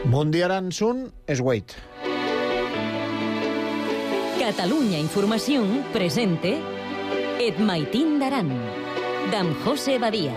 Bon dia, Aransun, es Wait. Catalunya Informació presente Et Maitín d'Aran, d'en José Badia.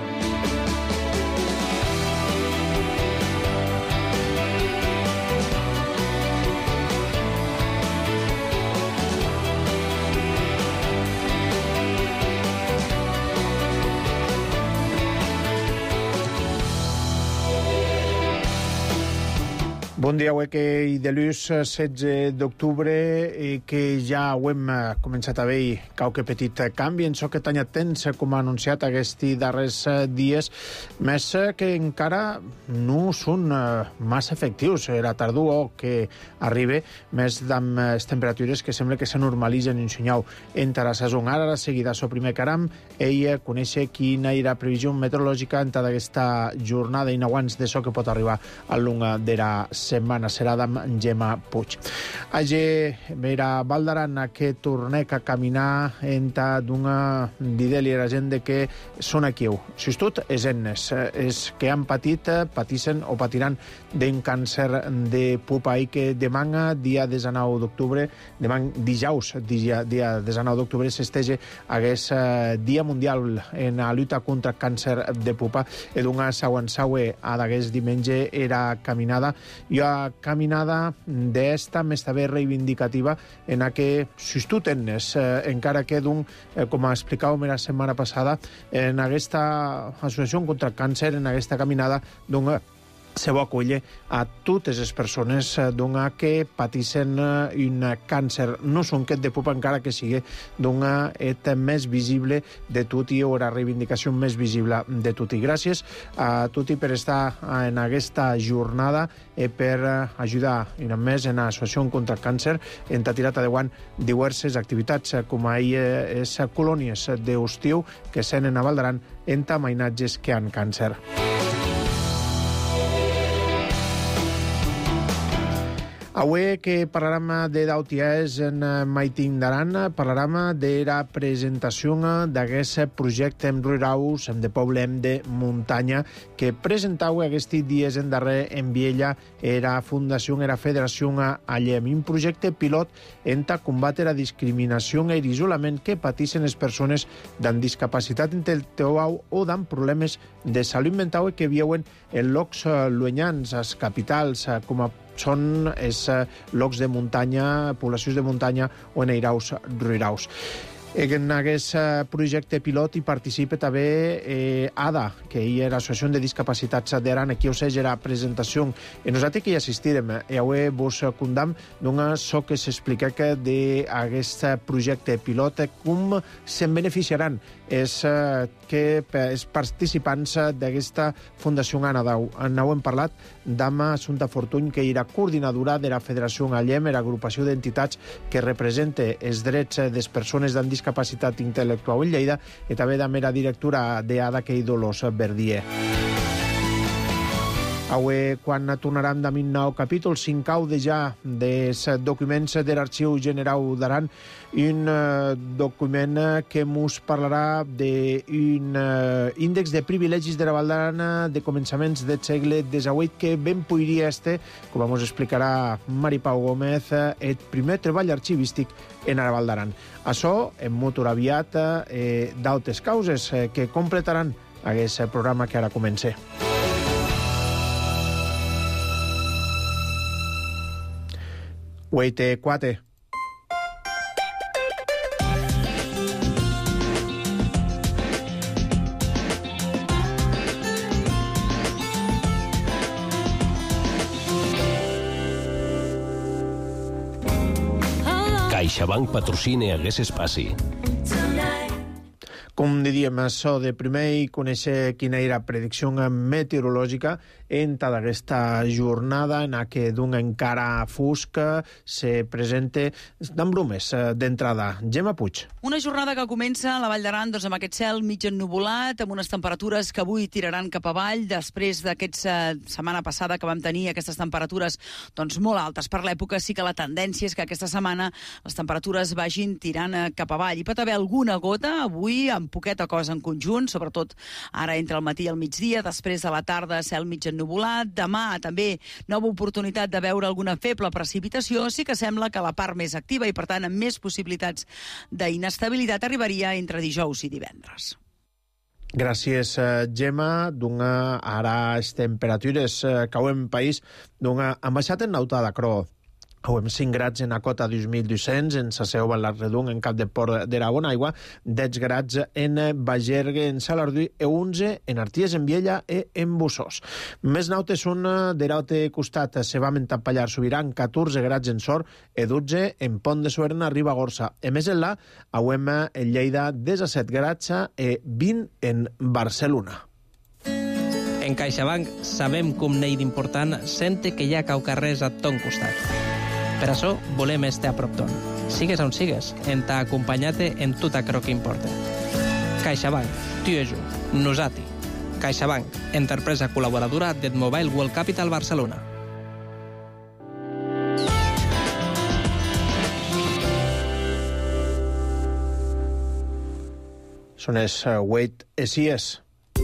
Bon dia, avui que hi de l'ús 16 d'octubre i que ja ho hem començat a veure qualque petit canvi en això que tenia temps, com ha anunciat aquests darrers dies, més que encara no són massa efectius. Era tardor que arriba, més amb les temperatures que sembla que se normalitzen en senyal entre la saison. Ara, seguida, so primer caram, ella conèixer quina era la previsió meteorològica entre aquesta jornada i no abans d'això que pot arribar a l'unga de la setmana. Serà d'en Gemma Puig. Allí vera Val d'Aran que tornec a caminar entre d'una d'ideli la gent de que són aquí. Justut és ennes, és que han patit, patissen o patiran d'un càncer de pupa i que demà, dia 19 d'octubre, demà dijous, dia 19 d'octubre, s'estege aquest Dia Mundial en la lluita contra càncer de pupa. I d'una saue a d'aquest diumenge era caminada. Jo caminada d'esta més també reivindicativa en la que sustuten-nos, encara que com explicàvem la setmana passada, en aquesta associació contra el càncer, en aquesta caminada, se va acollir a totes les persones que patissen un càncer. No són aquest de pupa, encara que sigui et més visible de tot i la reivindicació més visible de tot. I gràcies a tot i per estar en aquesta jornada i per ajudar i només en l'associació contra el càncer en tirat endavant diverses activitats com ahir és colònies d'estiu que senen a Val d'Aran en mainatges que han càncer. Avui que parlarem de d'auties en Maitín d'Aran, parlarem de la presentació d'aquest projecte rural de poble de muntanya que presentau aquests dies en darrer en Viella era Fundació, era Federació Allem, un projecte pilot en combatre la discriminació i l'isolament que patissen les persones amb discapacitat intel·lectual o amb problemes de salut mental que viuen en llocs llunyans, les capitals, com a són els llocs de muntanya, poblacions de muntanya o en airaus rurals. En aquest projecte pilot hi participa també ADA, que hi era l'Associació de Discapacitats d'Aran, aquí us és la presentació. I nosaltres que hi assistirem, i avui vos condam d'una so que s'explica d'aquest projecte pilot, com se'n beneficiaran els participants d'aquesta Fundació Anadau. No hem parlat d'Ama Assumpta Fortuny, que era coordinadora de la Federació Allem, l'agrupació d'entitats que representa els drets de les persones amb discapacitat intel·lectual en Lleida, i també de la directora d'ADA, que és Dolors Verdier. Avui, quan tornarem de un nou capítol, s'incau ja dels documents de l'Arxiu General d'Aran, un document que ens parlarà d'un índex de privilegis de la Val d'Aran de començaments del segle XVIII que ben podria estar, com ens explicarà Mari Pau Gómez, el primer treball arxivístic en la Val d'Aran. Això en motor aviat d'altres causes que completaran aquest programa que ara comença. Uite, cuate. CaixaBank patrocina aquest espai. Com diríem, això de primer i conèixer quina era la predicció meteorològica en tota aquesta jornada en què encara fosca se presenta d'embrumes d'entrada. Gemma Puig. Una jornada que comença a la Vall d'Aran amb aquest cel mig ennuvolat, amb unes temperatures que avui tiraran cap avall, després d'aquesta setmana passada que vam tenir aquestes temperatures molt altes. Per l'època sí que la tendència és que aquesta setmana les temperatures vagin tirant cap avall. Hi pot haver alguna gota avui amb poqueta cosa en conjunt, sobretot ara entre el matí i el migdia, després de la tarda cel mig ennuvolat, demà també nova oportunitat de veure alguna feble precipitació, sí que sembla que la part més activa i per tant amb més possibilitats d'inestabilitat arribaria entre dijous i divendres. Gràcies, Gemma. Ara les temperatures cauen país han baixat en Nauta d'Acro. Hauem 5 grads en Acota 2.200, en Saseu, en l'Arredung, en Cap de Port de la Bonaigua, 10 grads en Bagergue, en Salardí, e 11 en Arties, en Viella e en Bussós. Més nautes són d'Eraute costat, se va mentar Pallar Sobiran, 14 grads en Sor, e 12 en Pont de Suerna, Ribagorça. E més enllà, hauem en Lleida 17 grads e 20 en Barcelona. En CaixaBank sabem que un nei d'important sente que hi ha caucarrers a ton costat. Per això volem estar a prop d'on. Sigues on sigues, en t'ha acompanyat en tot aquello que importa. CaixaBank, tu i jo, nosati. CaixaBank, empresa col·laboradora del Mobile World Capital Barcelona. Són els Wait Esies.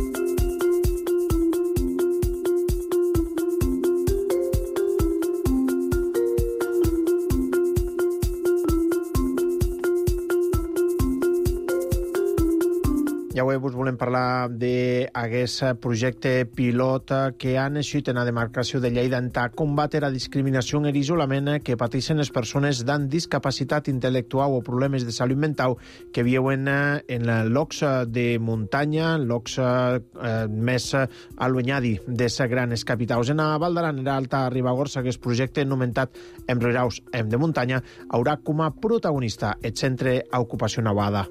Ja avui vos volem parlar d'aquest projecte pilot que ha naixut en la demarcació de Lleida en combatre la discriminació i l'isolament que pateixen les persones amb discapacitat intel·lectual o problemes de salut mental que viuen en llocs de muntanya, llocs més allunyadi de les grans capitals. En la Val d'Aran, en l'Alta Ribagorça, aquest projecte anomenat Em Riraus, Em de Muntanya, haurà com a protagonista el Centre Ocupació Navada.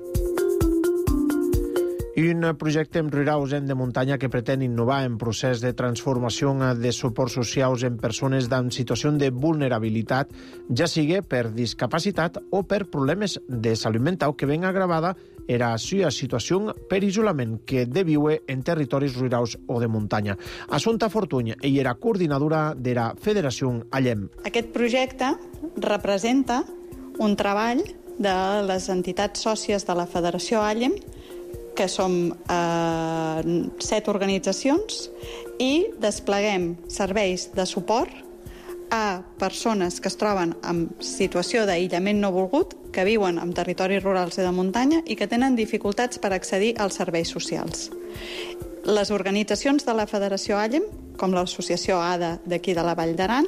I un projecte en Riraus, Em de Muntanya, que pretén innovar en procés de transformació de suports socials en persones en situació de vulnerabilitat, ja sigui per discapacitat o per problemes de salut mental que ven agravada era la situació per isolament que de viure en territoris rurals o de muntanya. Assumpta Fortuny, ella era coordinadora de la Federació Allem. Aquest projecte representa un treball de les entitats sòcies de la Federació Allem, que som 7 organitzacions, i despleguem serveis de suport a persones que es troben en situació d'aïllament no volgut, que viuen en territoris rurals i de muntanya i que tenen dificultats per accedir als serveis socials. Les organitzacions de la Federació Allem, com l'associació ADA d'aquí de la Vall d'Aran,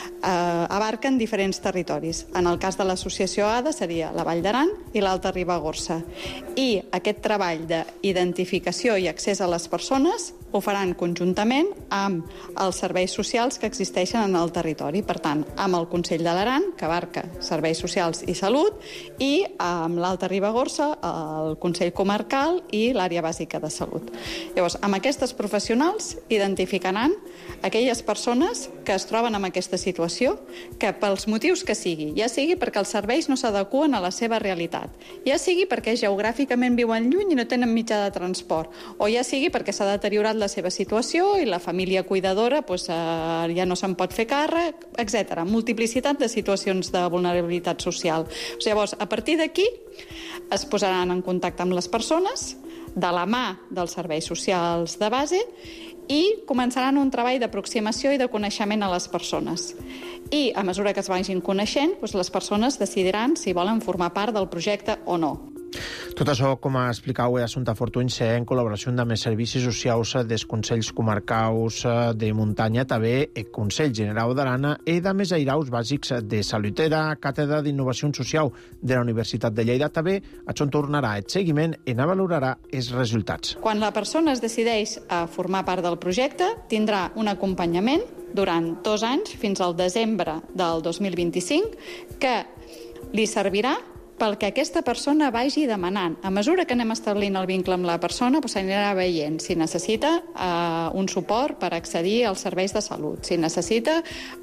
abarquen diferents territoris. En el cas de l'associació ADA seria la Vall d'Aran i l'Alta Ribagorça. I aquest treball d'identificació i accés a les persones ho faran conjuntament amb els serveis socials que existeixen en el territori. Per tant, amb el Consell de l'Aran, que abarca serveis socials i salut, i amb l'Alta Ribagorça, el Consell Comarcal i l'Àrea Bàsica de Salut. Llavors, amb aquestes professionals identificaran aquelles persones que es troben en aquesta situació, que pels motius que sigui, ja sigui perquè els serveis no s'adeqüen a la seva realitat, ja sigui perquè geogràficament viuen lluny i no tenen mitjà de transport, o ja sigui perquè s'ha deteriorat la seva situació i la família cuidadora ja no se'n pot fer càrrec, etc. Multiplicitat de situacions de vulnerabilitat social. Llavors, a partir d'aquí es posaran en contacte amb les persones de la mà dels serveis socials de base i començaran un treball d'aproximació i de coneixement a les persones. I a mesura que es vagin coneixent, les persones decidiran si volen formar part del projecte o no. Tot això, com explicau Assumpta Fortuny, en col·laboració amb els servicis socials dels Consells Comarcals de Muntanya, també el Consell General d'Aran i de més airaus bàsics de Salutera, Càtedra d'Innovació Social de la Universitat de Lleida, també on tornarà el seguiment i valorarà els resultats. Quan la persona es decideix a formar part del projecte, tindrà un acompanyament durant 2 anys, fins al desembre del 2025, que li servirà pel que aquesta persona vagi demanant. A mesura que anem establint el vincle amb la persona, s'anirà veient si necessita un suport per accedir als serveis de salut, si necessita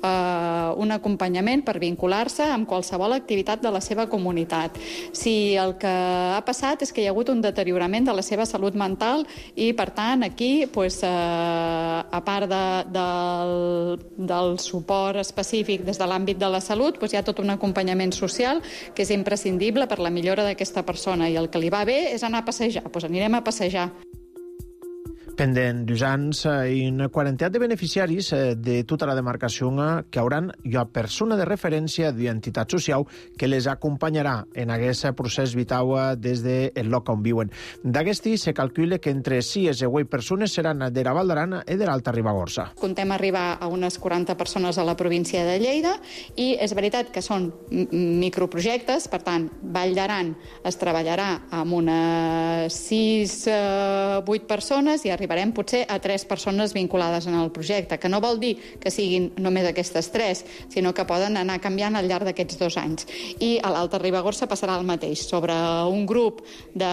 un acompanyament per vincular-se amb qualsevol activitat de la seva comunitat, si el que ha passat és que hi ha hagut un deteriorament de la seva salut mental i, per tant, aquí, a part del suport específic des de l'àmbit de la salut, hi ha tot un acompanyament social que és imprescindible imprescindible per la millora d'aquesta persona, i el que li va bé és anar a passejar, doncs anirem a passejar. Pendent d'usants i una quarantat de beneficiaris de tota la demarcació que hauran una persona de referència d'identitat social que les acompanyarà en aquest procés vital des del lloc on viuen. D'aquesti se calcula que entre 6 i 8 persones seran de la Val d'Aran i de l'Alta Ribagorça. Contem arribar a unes 40 persones a la província de Lleida i és veritat que són microprojectes, per tant, Vall d'Aran es treballarà amb unes 6-8 persones i arribarem potser a 3 persones vinculades en el projecte, que no vol dir que siguin només aquestes 3, sinó que poden anar canviant al llarg d'aquests 2 anys. I a l'Alta Ribagorça passarà el mateix. Sobre un grup de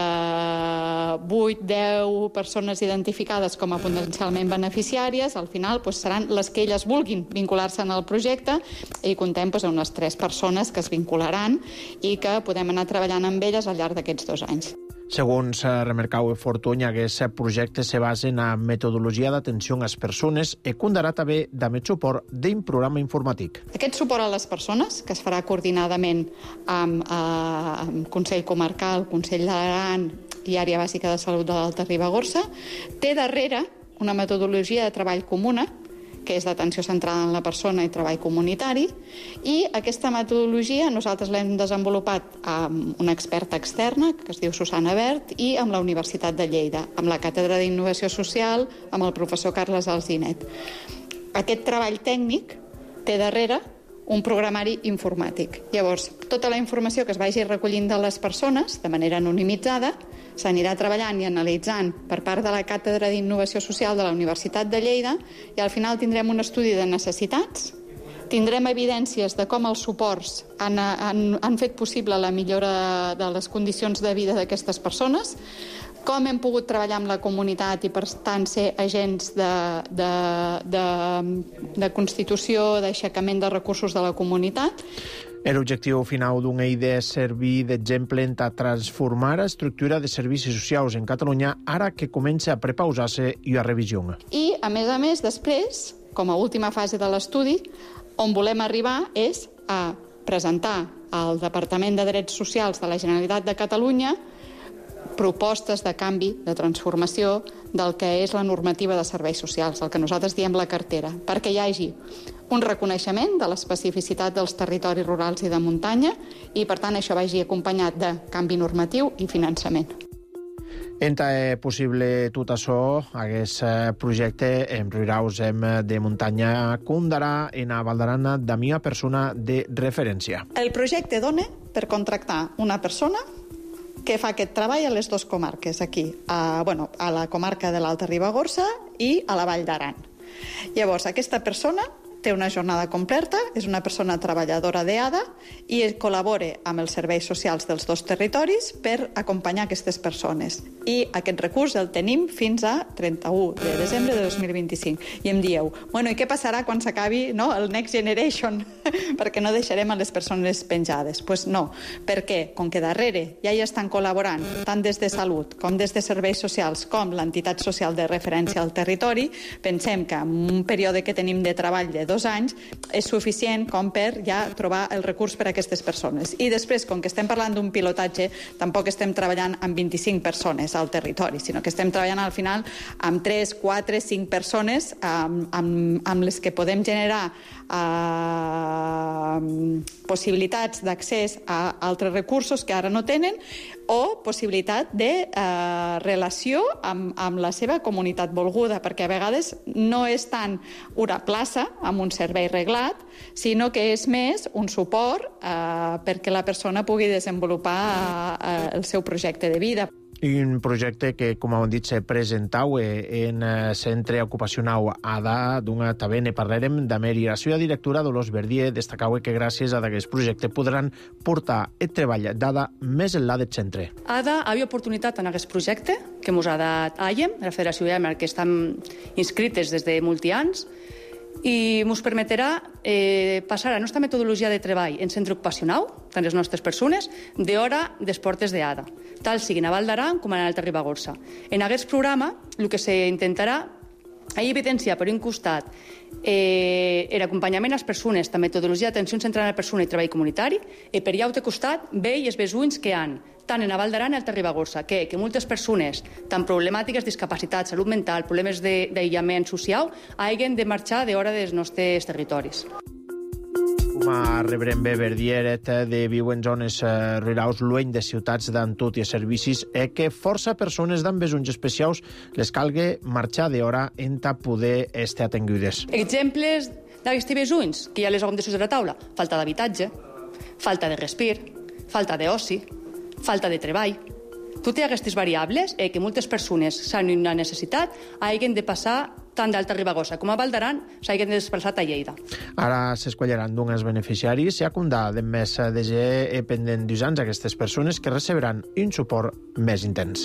8-10 persones identificades com a potencialment beneficiàries, al final seran les que elles vulguin vincular-se en el projecte, i contem amb unes 3 persones que es vincularan i que podem anar treballant amb elles al llarg d'aquests 2 anys. Segons remarcau Fortuny, aquest projecte se basa en la metodologia d'atenció a les persones i comptarà també amb el suport d'un programa informàtic. Aquest suport a les persones, que es farà coordinadament amb el Consell Comarcal, Consell d'Aran i Àrea Bàsica de Salut de l'Alta Ribagorça, té darrere una metodologia de treball comuna, que és d'atenció centrada en la persona i treball comunitari, i aquesta metodologia nosaltres l'hem desenvolupat amb una experta externa, que es diu Susana Bert, i amb la Universitat de Lleida, amb la Càtedra d'Innovació Social, amb el professor Carles Alzinet. Aquest treball tècnic té darrere un programari informàtic. Llavors, tota la informació que es vagi recollint de les persones, de manera anonimitzada, s'anirà treballant i analitzant per part de la Càtedra d'Innovació Social de la Universitat de Lleida, i al final tindrem un estudi de necessitats, tindrem evidències de com els suports han fet possible la millora de les condicions de vida d'aquestes persones, com hem pogut treballar amb la comunitat i, per tant, ser agents de constitució, d'aixecament de recursos de la comunitat. L'objectiu final d'una idea és servir d'exemple en transformar l'estructura de servicis socials en Catalunya ara que comença a prepausar-se i a revisió. I, a més, després, com a última fase de l'estudi, on volem arribar és a presentar al Departament de Drets Socials de la Generalitat de Catalunya propostes de canvi, de transformació del que és la normativa de serveis socials, el que nosaltres diem la cartera, perquè hi hagi un reconeixement de l'especificitat dels territoris rurals i de muntanya i, per tant, això vagi acompanyat de canvi normatiu i finançament. Enta possible tot això, aquest projecte en Riraus de muntanya comptarà en a Val d'Aran amb una persona de referència. El projecte dona per contractar una persona que fa aquest treball a les 2 comarques, aquí, a la comarca de l'Alta Ribagorça i a la Vall d'Aran. Llavors, aquesta persona té una jornada completa, és una persona treballadora d'EADA i col·labora amb els serveis socials dels 2 territoris per acompanyar aquestes persones. I aquest recurs el tenim fins a 31 de desembre de 2025. I em dieu, i què passarà quan s'acabi el Next Generation? Perquè no deixarem a les persones penjades. Doncs no, perquè com que darrere ja hi estan col·laborant tant des de Salut com des de Serveis Socials com l'entitat social de referència al territori, pensem que en un període que tenim de treball de 2 anys és suficient com per ja trobar el recurs per a aquestes persones. I després, com que estem parlant d'un pilotatge, tampoc estem treballant amb 25 persones al territori, sinó que estem treballant al final amb 3, 4, 5 persones amb les que podem generar possibilitats d'accés a altres recursos que ara no tenen o possibilitat de relació amb la seva comunitat volguda, perquè a vegades no és tant una plaça amb un servei reglat, sinó que és més un suport perquè la persona pugui desenvolupar el seu projecte de vida. Un projecte que, com hem dit, se presentau en Centre Ocupacional ADA, d'una també ne parlarem d'Amer i la seva directora Dolors Verdier destacau que gràcies a aquest projecte podran portar el treball d'ADA més enllà del centre. ADA havia oportunitat en aquest projecte que ens ha dat AIEM, la Federació AIEM, que estan inscrites des de molts anys, i ens permetrà passar a la nostra metodologia de treball en centre ocupacional, tant les nostres persones, d'hora dels portes d'ADA, tal siguin a Val d'Aran com a l'Alta Ribagorça. En aquest programa el que s'intentarà Hi evidencia, per un costat, l'acompanyament a les persones, la metodologia d'atenció centrada en la persona i treball comunitari, i per l'altre costat, veure els besoins que hi ha, tant en la Val d'Aran com a Alta Ribagorça, que moltes persones, tant problemàtiques, discapacitats, salut mental, problemes d'aïllament social, hagin de marxar d'hora dels nostres territoris. Com rebrem bé Verdieret de viu en zones rurals lluny de ciutats d'antut i servicis que força persones d'en besuns especials les calgue marxar d'hora en ta poder estar atengudes. Exemples d'aquests besuns, que ja les hem de sobre la taula: falta d'habitatge, falta de respir, falta d'oci, falta de treball. Totes aquestes variables que moltes persones s'han una necessitat hagin de passar tant d'Alta Ribagorça com a Val d'Aran s'hagin de desplaçar a Lleida. Ara s'escolleran d'uns beneficiaris i a comptar de més de pendent d'2 anys aquestes persones que receberan un suport més intens.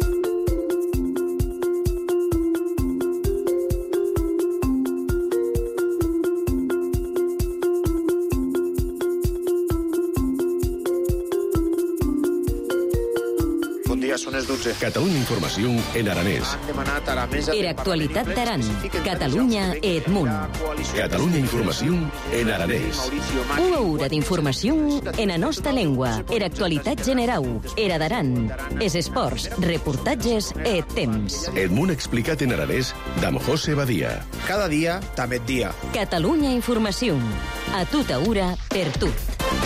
Són les 12. Catalunya Informació en aranès. Han demanat a la mesa... Era actualitat d'Aran, Catalunya e Edmunt. Catalunya Informació en aranès. Una hora d'informació en la nostra llengua. Era actualitat general. Era d'Aran. Es esports, reportatges e temps. Edmunt explicat en aranès d'Amb José Badia. Cada dia, també dia. Catalunya Informació. A tota hora, per tot.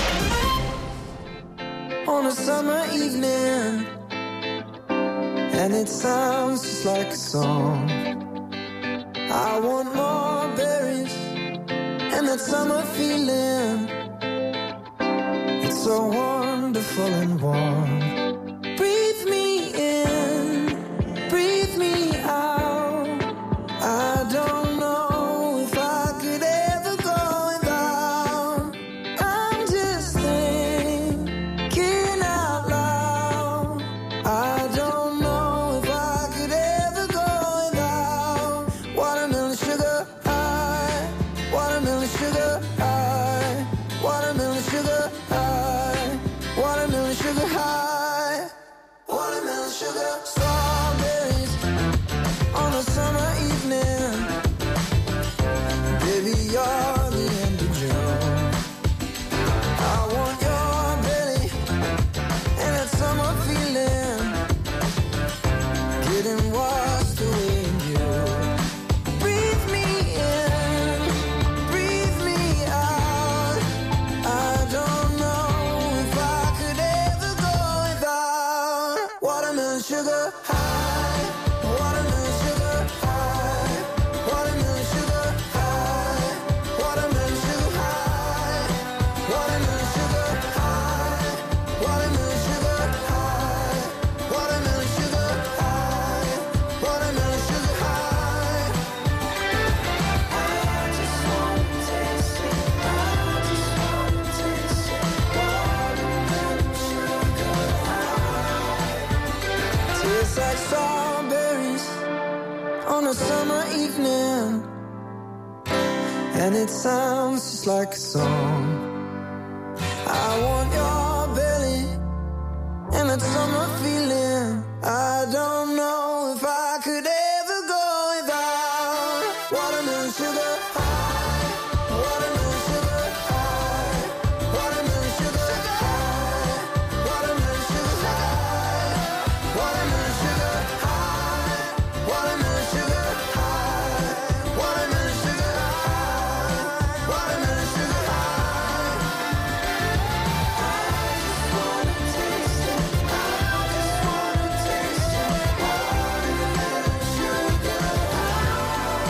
On a summer evening, and it sounds just like a song. I want more berries and that summer feeling. It's so wonderful and warm. Breathe me in, breathe me out. I don't know if I could ever go without. I'm just thinking out loud. I don't know if I could ever go without watermelon sugar high, watermelon sugar high, watermelon sugar high, watermelon sugar high, watermelon sugar. Strawberries on a summer evening. Baby, you're the end of June. I want your belly and that summer feeling. Getting washed away in you. Breathe me in, breathe me out. I don't know if I could ever go without watermelon sugar high, watermelon sugar high, watermelon sugar high, watermelon sugar high, watermelon sugar high, watermelon sugar high, watermelon sugar high, watermelon sugar high. I just wanna taste it, I just wanna taste it, watermelon sugar high. Tastes like strawberries on a summer evening, and it sounds just like a song. I want your belly and that summer feeling. I don't know if I could ever go without watermelon sugar high, watermelon sugar high, watermelon sugar high, watermelon sugar high, watermelon sugar high, watermelon sugar high, watermelon sugar high, watermelon sugar high. I just wanna taste it, I just wanna taste it, watermelon sugar high.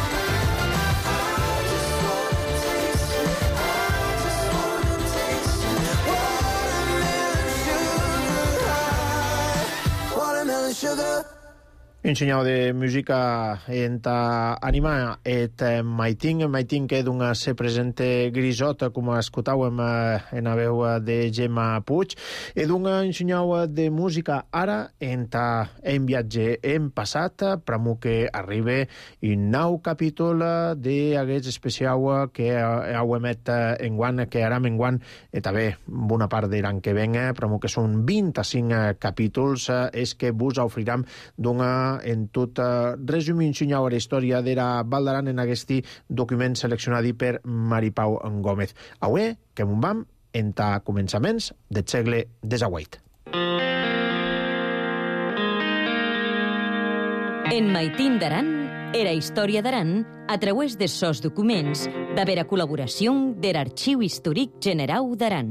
I just wanna taste it, I just wanna taste it, watermelon sugar high, watermelon sugar. Un senyal de música en ta anima et Maiting que d'un se presente grisota, com escoltàvem en la veu de Gemma Puig, e d'un senyal de música ara en ta en viatge en passat, pramo que arriba un nou capítol d'aquest especial que heu emet enguant, que aram enguant, i també bona part de l'any que venga, pramo que són 25 capítols, és que vos ofriram d'una en tot resum ensenyau la història d'era Val d'Aran en aquest document seleccionat per Maripau Gómez. Avui, que m'ho vam, enta començaments del segle XVIII. En Maitín d'Aran, era història d'Aran a través de sos documents d'haver col·laboració de l'Arxiu Històric Generau d'Aran.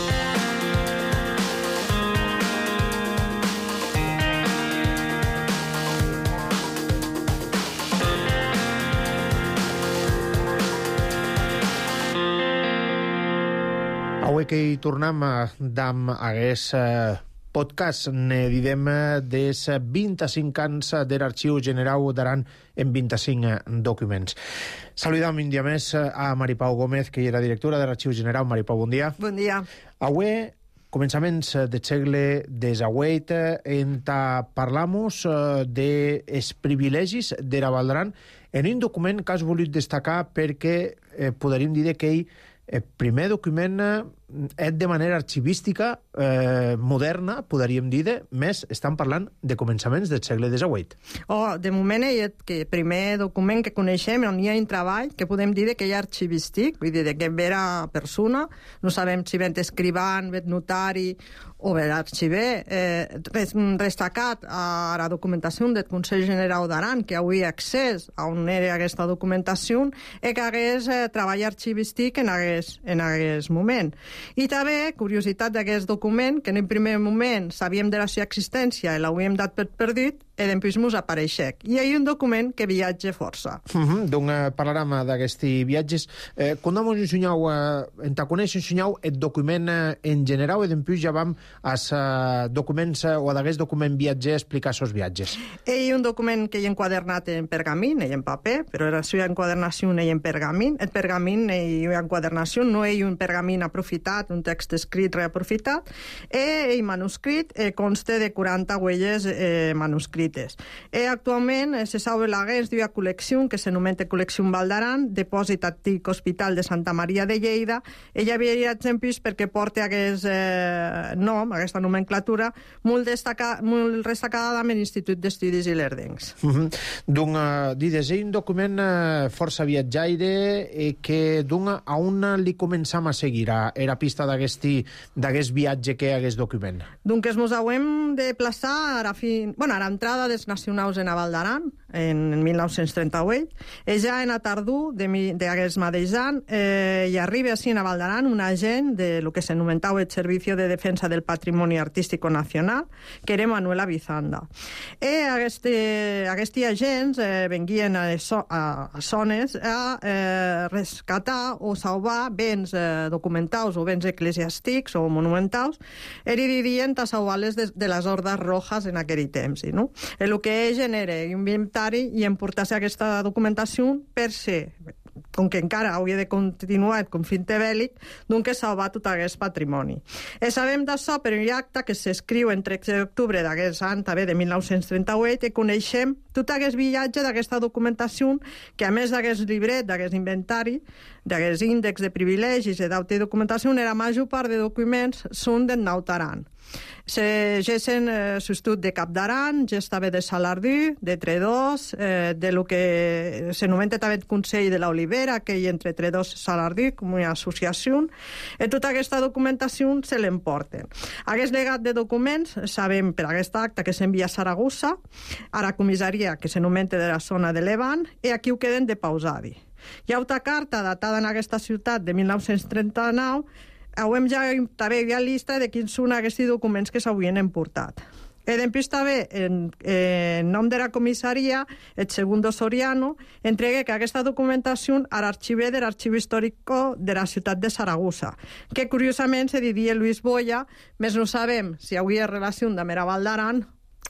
Avui que hi tornem d'am aquest podcast, ne direm des 25 anys de l'Arxiu Generau d'Aran en 25 documents. Saludam un dia més a Maripau Gómez, que era directora de l'Arxiu Generau. Maripau, bon dia. Bon dia. Avui, començaments del segle XVIII, en parlamus dels privilegis de la Val d'Aran en un document que has volut destacar perquè podríem dir que el primer document és de manera arxivística moderna, podríem dir, més estan parlant de començaments del segle XVIII. De moment que el primer document que coneixem on hi ha un treball que podem dir que hi ha arxivístic, vull dir que vera persona, no sabem si ven escrivant, ven notari o ven arxiver, destacat a la documentació del Consell Generau d'Aran, que avui ha accés a on era aquesta documentació, que hagués treball arxivístic en aquest moment. I també, curiositat d'aquest document, que en el primer moment sabíem de la seva existència i l'havíem dat per perdut, i després mos apareixec. I hi ha un document que viatja força. Donc parlarem d'aquests viatges. Quan mos ensenyau, en ta coneix ensenyau el document en general i després ja vam als documents o a d'aquest document viatger explicar els viatges. Hi ha un document que hi ha enquadernat en pergamín, i en paper, però la seva enquadernació hi ha en pergamín. El pergamín hi ha enquadernació, no hi ha un pergamín aprofitat, un text escrit reaprofitat, i manuscrit consta de 40 huelles manuscrites. Actualment se sabe l'aguest d'una col·lecció que s'anomena Col·lecció Val d'Aran, depòsit antic Hospital de Santa Maria de Lleida. Ella havia exemples perquè porta aquest nom, aquesta nomenclatura, molt destacada amb l'Institut d'Estudis Ilerdencs. Donc, és un document força viatjaire que a on li començam a seguir a la pista d'aquest viatge que hi ha aquest document? Donc, ens haurem de plaçar a l'entrada dels nacionals en Val d'Aran, en 1938, i ja en la tardor d'aquest mateix any hi arriba així a Val d'Aran un agent de lo que s'anomentava el Servicio de Defensa del Patrimoni Artístico Nacional, que era Manuel Avizanda. I aquests agents venguien a zones a rescatar o salvar béns documentals o béns eclesiàstics o monumentals, i vivien a salvar-les de les hordes rojas en aquell temps, no? El que genera inventari i emportar-se aquesta documentació per ser, com que encara hauria de continuar el conflicte bèl·lic, doncs salvar tot aquest patrimoni. Sabem d'això per un acte que s'escriu en 13 d'octubre d'aquest any, també de 1938, i coneixem tot aquest viatge d'aquesta documentació, que a més d'aquest llibret, d'aquest inventari, d'aquest índex de privilegis i d'auto documentació, la major part de documents són del Naut Aran. Gessen substitut de Cap d'Aran, ja estava de Salardú, de Tredós, de lo que s'anomena també el Consell de l'Olivera, que hi entre Tredós i Salardú, com una associació, i tota aquesta documentació se l'emporten. Aquest legat de documents, sabem per aquest acte que s'envia a Saragossa, a la comissaria que s'anomena de la zona de Levant, i aquí ho queden de pausadi. Hi ha una carta datada en aquesta ciutat de 1939, hem ja també hi ha llista de quins són aquests documents que s'havien emportat. Després també, en nom de la comissaria, el Segundo Soriano entrega aquesta documentació a l'arxiver de l'Arxiu Històric de la ciutat de Saragossa, que curiosament se diria Luis Boya, més no sabem si hi havia relació amb la Val d'Aran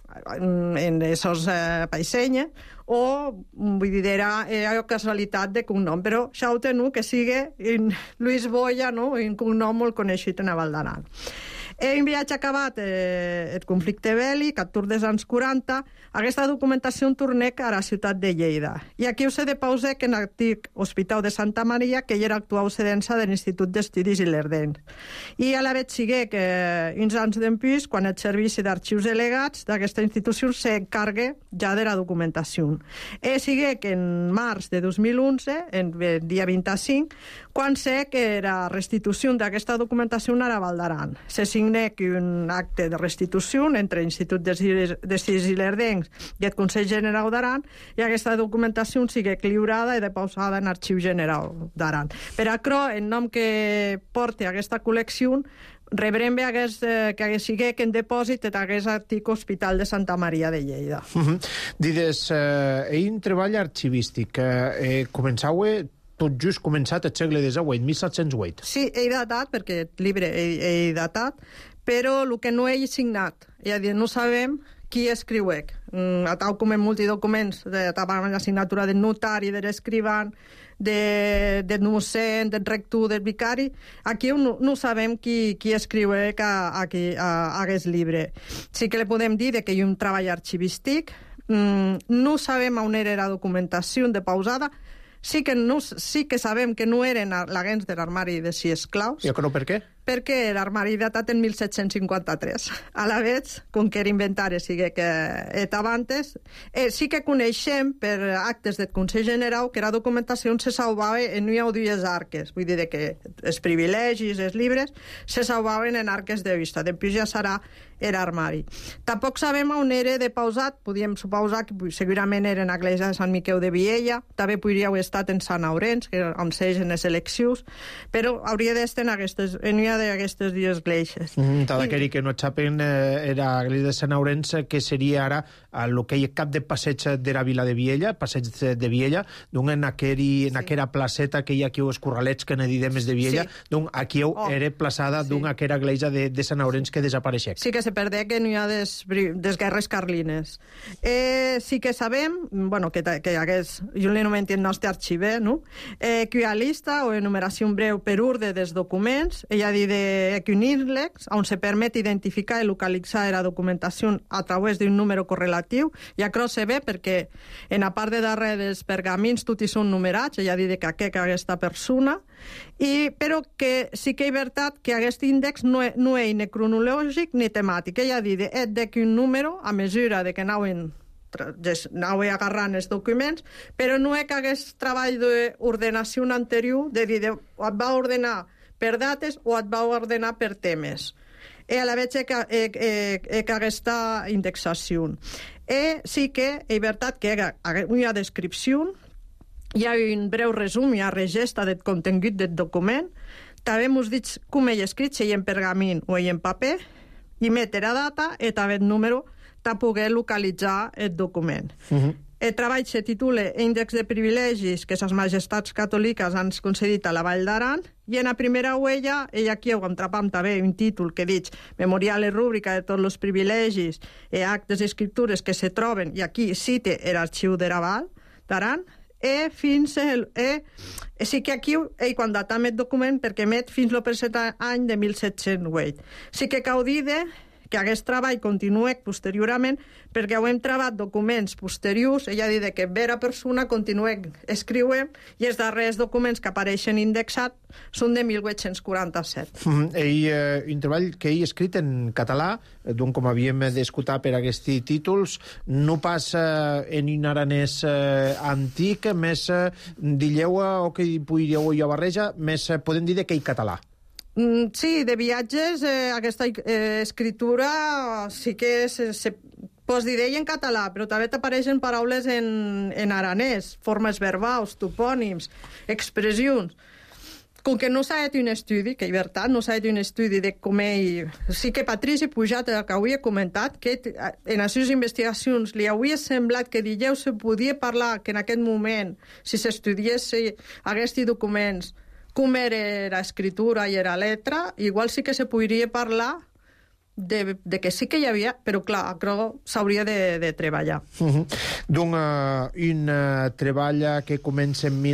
en esos païsenyes, o vull dir, era casualitat de cognom, però això ho teniu que sigui Luis Boya, no? Un cognom molt coneixit en Val d'Aran. Un viatge acabat el conflicte bèl·lic, a tour dels anys 40, aquesta documentació tornec a la ciutat de Lleida. I aquí us he de pausar que en l'antic Hospital de Santa Maria, que hi era actual cedència de l'Institut d'Estudis Ilerdencs. I a la vegada sigue que uns anys d'empús, quan el Servici d'Arxius Delegats d'aquesta institució s'encarga ja de la documentació. Sigue que en març de 2011, el dia 25, quan sé que la restitució d'aquesta documentació era a Val d'Aran. Se signa un acte de restitució entre l'Institut d'Estudis Ilerdencs i el Consell General d'Aran i aquesta documentació sigui lliurada i deposada en l'Arxiu General d'Aran. Per això, el nom que porta aquesta col·lecció rebrem bé que sigui que en depòsit d'aquest antic Hospital de Santa Maria de Lleida. Dides, un treball arxivístic. Començau tot just començat el segle XIX, 1708. Sí, he datat, perquè el llibre he datat, però el que no he signat, és a dir, no sabem qui escriuec. Tal com en multidocuments, amb la signatura del notari, de l'escrivant, del mossèn, del rector, del vicari, aquí no sabem qui escriuec a aquest llibre. Sí que li podem dir que hi ha un treball arxivístic, no sabem on era la documentació de pausada, sí que sabem que no eren l'agents de l'armari de 6 esclaus. I això per què? Perquè l'armari datat en 1753. A la vegada, com que era inventari, sigui que estava antes, sí que coneixem per actes del Consell General que la documentació se salvava en una o dues arques. Vull dir que els privilegis, els llibres, se salvaven en arques de vista. Després ja serà l'armari. Tampoc sabem on era depausat. Podíem suposar que segurament era en l'església de Sant Miquel de Viella, també podria haver estat en Sant Aurens, on segen les eleccions, però hauria d'estar en una d'aquestes dues esglésies. Tal que no saben, era l'església de Sant Aurens, que seria ara el que hi ha cap de passeig de la vila de Viella, passeig de Viella, en aquella placeta que hi ha aquí els corralets que ne didem de Viella, aquí era plaçada d'aquella església de Sant Aurens que desapareixia. Sí que se perdé que no hi ha des guerres carlines. Sí que sabem, que hagués, jo l'anomenem el nostre arxiver, que hi ha lista o enumeració breu per ordre dels documents, ella dit un índex on se permet identificar i localitzar la documentació a través d'un número correlatiu, i això se ve perquè en la part de darrere dels pergamins tots són numerats, ella dit que aquesta persona, però que sí que és veritat que aquest índex no és ni cronològic ni temàtic. Ella dit que un número, a mesura que anaven agarrant els documents, però no és que aquest treball d'ordenació anterior, de dir, et va ordenar per dates o et va ordenar per temes. A la vegada que aquesta indexació. Sí que és veritat que hi ha una descripció, hi ha un breu resum, hi ha regesta del contingut del document, també ens dit com ell escrit, si hi ha en pergamin o hi ha en paper, i metre la data i també el número de poder localitzar el document. El treball se titula Índex de privilegis que les majestats catòliques han concedit a la Vall d'Aran, i en la primera huella, aquí ho entrapam també un títol que dic Memorial i rúbrica de tots els privilegis i actes i escriptures que se troben, i aquí cite l'arxiu de la Vall d'Aran, fins sí que aquí quan datam el document perquè met fins al present any de 1708. Sí que cal dir que aquest treball continua posteriorment perquè ho hem treballat documents posteriors, ella dit que vera persona continua escriuem i els darrers documents que apareixen indexats són de 1847. Un treball que ell escrit en català, com havíem d'escoltar per aquests títols, no passa en un aranès antic, més dilleu o que podríeu a barreja, més podem dir que hi català. Sí, de viatges, aquesta escritura sí que se pot dir en català, però també t'apareixen paraules en aranès, formes verbals, topònims, expressions. Com que no s'ha fet un estudi, que és veritat, no s'ha fet un estudi de com ell... Sí que Patrici Pujat, que havia comentat, que en les seves investigacions li hauria semblat que dilleu se podia parlar que en aquest moment, si s'estudiés aquests documents, com era l'escriptura i la letra, igual sí que se podria parlar de que sí que hi havia, però clar, Acro s'hauria de treballar. Donc, un treball que comença en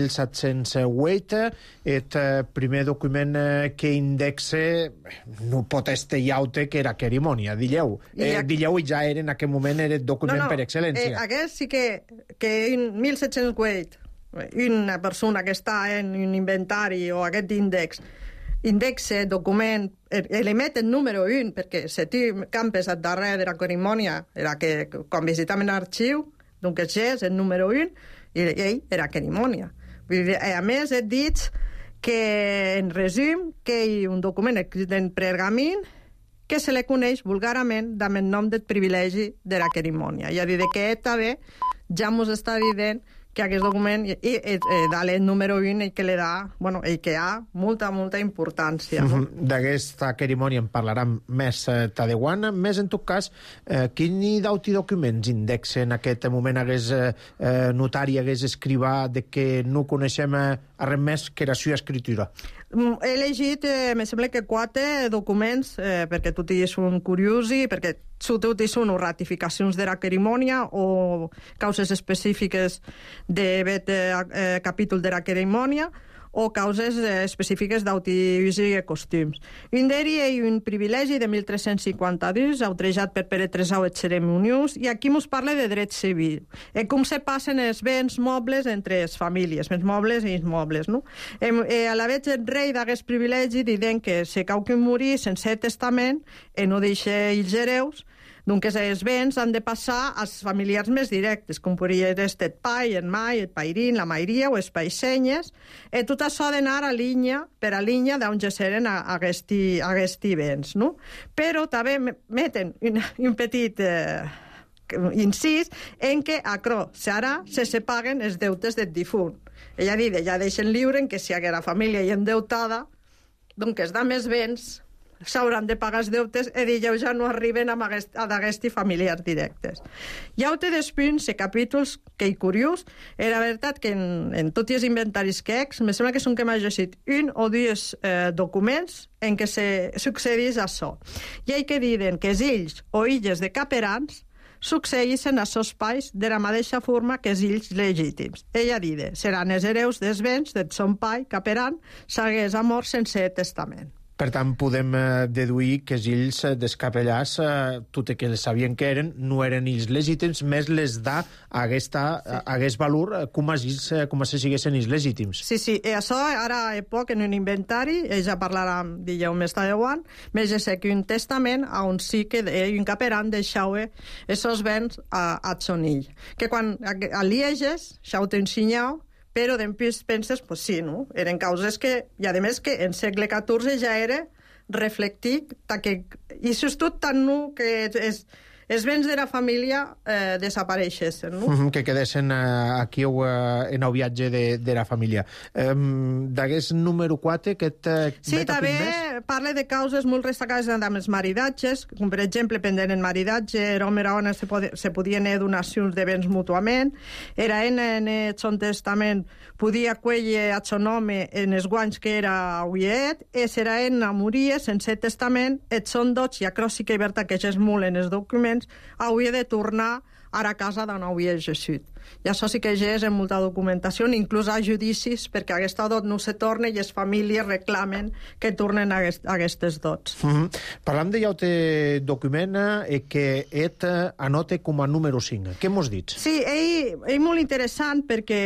1708, el primer document que indexa no pot estar llaute que era cerimònia, dilleu. Dilleu ja era en aquell moment el document per excel·lència. Aquest sí que en 1708 una persona que està en un inventari o aquest índex indexa, document, element el número 1, perquè se té campes al darrere de la cerimònia, era que quan visitaven l'arxiu, doncs és el número 1, i ell era cerimònia. A més, he dit que, en resum, que hi ha un document escrit en pergamin que se li coneix vulgarment amb el nom del privilegi de la cerimònia. És a dir, que també ja ens està dient que aquest document, dale el número 1, i que li da, bueno, i que ha molta importància. D'aquesta cerimònia en parlarem més tadeuant. Més, en tot cas, quin d'auti documents indexa en aquest moment hagués notari, hagués escrivà, de que no coneixem res més que la seva escritura? He llegit, me sembla que 4 documents, perquè tot hi són curiosi, perquè tot hi són ratificacions de la cerimònia o causes específiques d'aquest capítol de la cerimònia, o causes específiques d'autoús i costums. Un d'ells és un privilegi de 1352, autorejat per Pere III et Ceremoniós, i aquí ens parla de dret civil, com se passen els béns mobles entre les famílies, béns mobles i immobles. No? A la vegada, el rei d'aquest privilegi diuen que si cau que morir sense testament i no deixa els hereus, doncs els béns han de passar als familiars més directes, com podria ser el pai, el mai, el pairín, la mairia o els paixenyes, i tot això ha d'anar a línia, per a línia d'on gesseren aquests béns. No? Però també meten un petit incís en que Acro serà se paguen els deutes del difunt. Ella dit, ja deixen lliure que si la família hi endeutada, doncs da més béns s'hauran de pagar els deutes i dijous ja no arriben a d'aquests familiars directes. Hi ha altres punts i capítols que hi curiós. Era veritat que en tots els inventaris que me sembla que són que m'ha llegit un o dos documents en què se succeeix això. I hi que diuen que els ills o illes de caperans succeeixen a sos pais de la mateixa forma que els ills legítims. Ella diu, seran els hereus dels béns del son pai caperan s'hagués mort sense testament. Per tant, podem deduir que els ills descapellars, tot i que sabien que eren, no eren ills legítims, més les da aquest valor com si siguessin ills legítims. Sí, i això ara a poc en un inventari, ja parlarà dijous més tardeuant, més és que un testament on sí que un caperan deixava aquests béns a son ill. Que quan lieges, això ho té ensenyat, però després penses, pues sí, no? Eren causes que, i a més que en segle XIV ja era reflectit, i això és tot tan nu que els béns de la família desapareixessin, no? Que quedessin aquí en el viatge de la família. D'aquest número 4, sí, també parla de causes molt destacades amb els maridatges, com per exemple, pendent en maridatge, l'home i la dona se podien donacions de béns mútuament, era en son testament podia cuellar a son home en els guanys que era uiet, i serà en morir sense testament, et son dots, i acro sí que hi verta que és molt en els documents, hauria de tornar a la casa d'on hauria exercit. I això sí que ja és en molta documentació, inclús a judicis, perquè aquesta dot no se torna i les famílies reclamen que tornen a aquestes dots. Parlam de l'altre document que anota com a número 5. Què mos dits? Sí, ell molt interessant perquè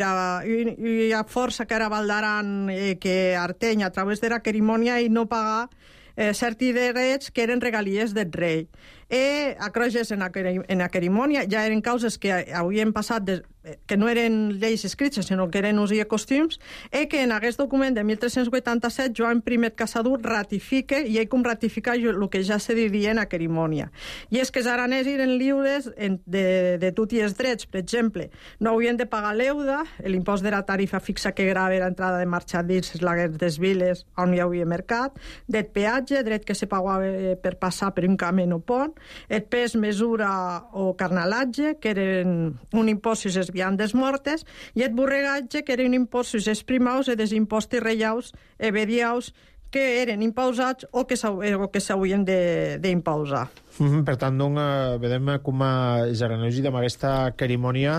hi ha força que era Valdaran que Arteny, a través de la cerimònia, i no pagar certs drets que eren regalies del rei. A Croges, en la cerimònia, ja eren causes que havien passat, que no eren lleis escrites, sinó que eren us i costums, i que en aquest document de 1387 Joan I Caçador ratifica, i ell com ratifica el que ja se diria en la cerimònia. I és que els aranès eren lliures de tots els drets. Per exemple, no haurien de pagar l'euda, l'impost de la tarifa fixa que grava l'entrada de marxadits les viles on hi havia mercat, del peatge, dret que se pagava per passar per un camí o pont, el pes, mesura o carnalatge, que eren un impost si es viandes mortes, i el borregatge, que era un impost si es primaus i desimpostos reiaus i bediaus que eren imposats o que s'haurien d'imposar. Per tant, vedem com els aranesos amb aquesta cerimònia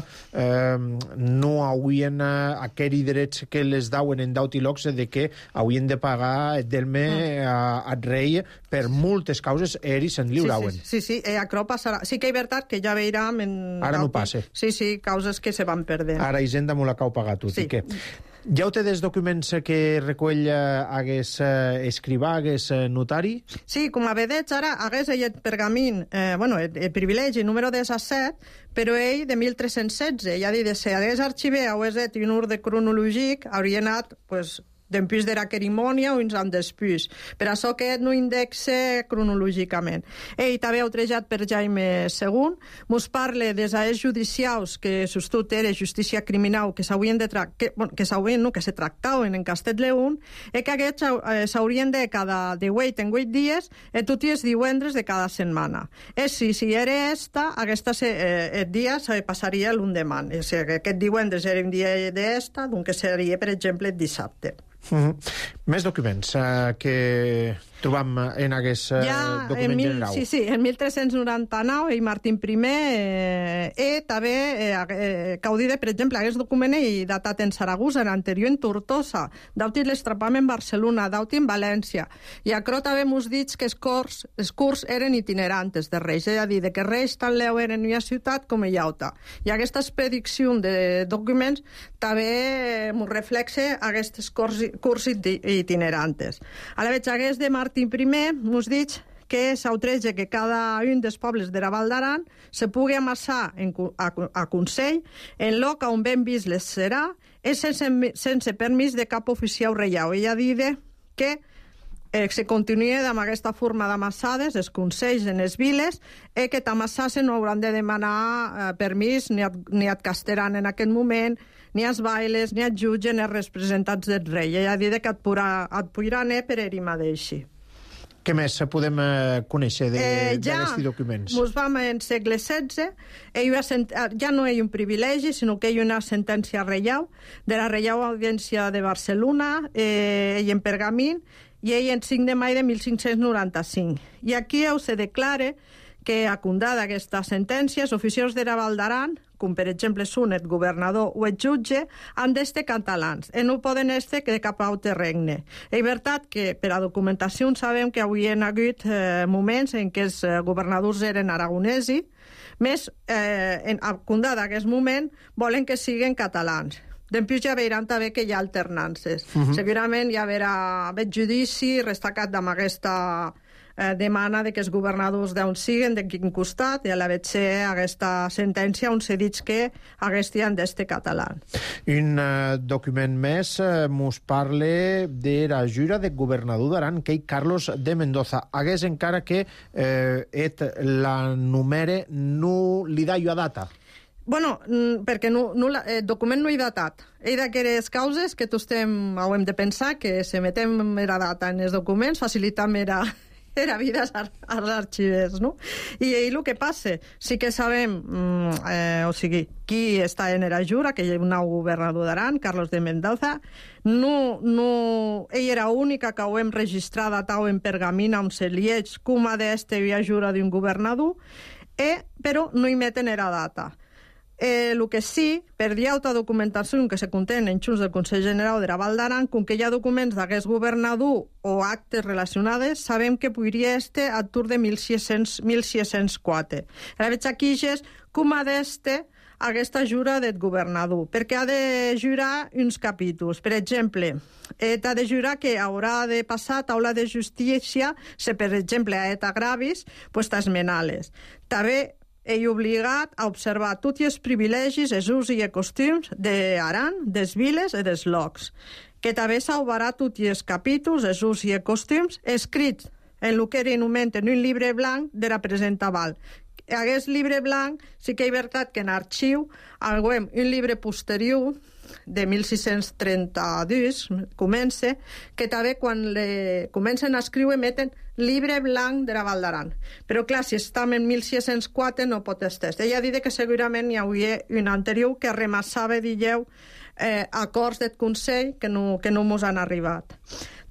no haurien aquells drets que les dauen en daut i locs de que haurien de pagar delme al rei per moltes causes ells se'n lliurauen. Sí, això passarà. Sí que és veritat que ja veurem... Ara no passa. Sí, causes que se van perdent. Ara Hisenda m'ho la cau pagar tot. Sí. Ja ho té dels documents que recull hagués escrivà, hagués notari? Sí, com a vedeig, ara hagués ell el pergamín, el privilegi número 17, però ell de 1316, ja dit, si hagués arxiver o hagués fet un ordre cronològic, hauria anat, d'empús de la cerimònia o uns anys després. Per això que no indexa cronològicament. Ell també outrejat per Jaime II, mos parla dels aers judicials que sostut era justícia criminal que s'haurien de que se tractaven en Castell-León i que aquests s'haurien de cada de 8 en 8 dies i tots els divendres de cada setmana. Si era el dia se passaria l'endemà. Aquest divendres era un dia d'esta, doncs seria, per exemple, el dissabte. Més documents que trobam en aquest document general. Sí, en 1399 i Martín I també caudida, per exemple, aquest document i datat en Saragossa, en anterior en Tortosa, d'auti l'estrapament en Barcelona, d'auti en València. I acrò també mos dit que els curs eren itinerantes de Reis, és a dir, que Reis tan leu eren en una ciutat com en altra. I aquesta expedició de documents també mos reflexa aquests curs itinerantes. A la veig, aquest de Martín I mos dit que s'autreja que cada un dels pobles de la Val d'Aran se pugui amassar a Consell en lloc on ben vist les serà i sense permís de cap oficial reial. Ella diu que se continuï amb aquesta forma d'amassades, els consells en les viles, i que t'amassassen no hauran de demanar permís ni et castaran en aquest moment, ni els bailes, ni els jutges, ni els representats del rei. Ella diu que et podrà anar per ell mateix. Què més podem conèixer d'aquests documents? Ens vam en segle XVI, ja no hi ha un privilegi, sinó que hi ha una sentència reial, de la Reial Audiència de Barcelona, i en pergamín, i ell en 5 de maig de 1595. I aquí se declara que, acundada aquesta sentència, els oficials de la Val d'Aran, com per exemple són el governador o el jutge, han d'estar catalans i no poden estar de cap altre regne. És veritat que per a documentació sabem que hi ha hagut moments en què els governadors eren aragonesos, més acundada aquest moment volen que siguin catalans. Després ja veuran també que hi ha alternances. Segurament hi haurà judici restacat amb aquesta demana de que els governadors d'on siguen, de quin costat, i a la vez aquesta sentència on s'ha dit que haguessin d'estar catalans. Un document més mos parla de la jura de governador d'Aran, que és Carlos de Mendoza. Hagués encara que la numere no li da jo a data. Bueno, perquè el document no hi datat. Hi d'aquelles causes que tots hem de pensar que si metem la data en els documents facilitam era vida als arxivers, no? I el que passa, sí que sabem, qui està en la jura, que hi ha un nou governador d'Aran, Carlos de Mendoza, ell era única que ho hem registrat atau en pergamina on se lieix com ha d'estar la jura d'un governador, però no hi meten la data. El que sí, per altra documentació que se contén en xus del Consell General de la Val d'Aran, com que hi ha documents d'aquest governador o actes relacionades, sabem que podria estar a tour de 1604. Ara veig aquí com ha d'estar aquesta jura del governador, perquè ha de jurar uns capítols. Per exemple, ha de jurar que haurà de passar a taula de justícia si, per exemple, ha de agravis, t'esmenales. També ell obligat a observar tots els privilegis, els usos i costums d'Aran, des viles i des llocs, que també s'auvarà tots els capítols, els usos i costums, escrits en el que anomenen un llibre blanc de la presenta val. Aquest llibre blanc sí que és veritat que en arxiu alguem un llibre posterior de 1632 comença, que també quan comencen a escriure meten llibre blanc de la Val d'Aran. Però clar, si estem en 1604 no pot estar. Ella ha dit que segurament hi hauria un anterior que remassava, acords del Consell que no mos han arribat.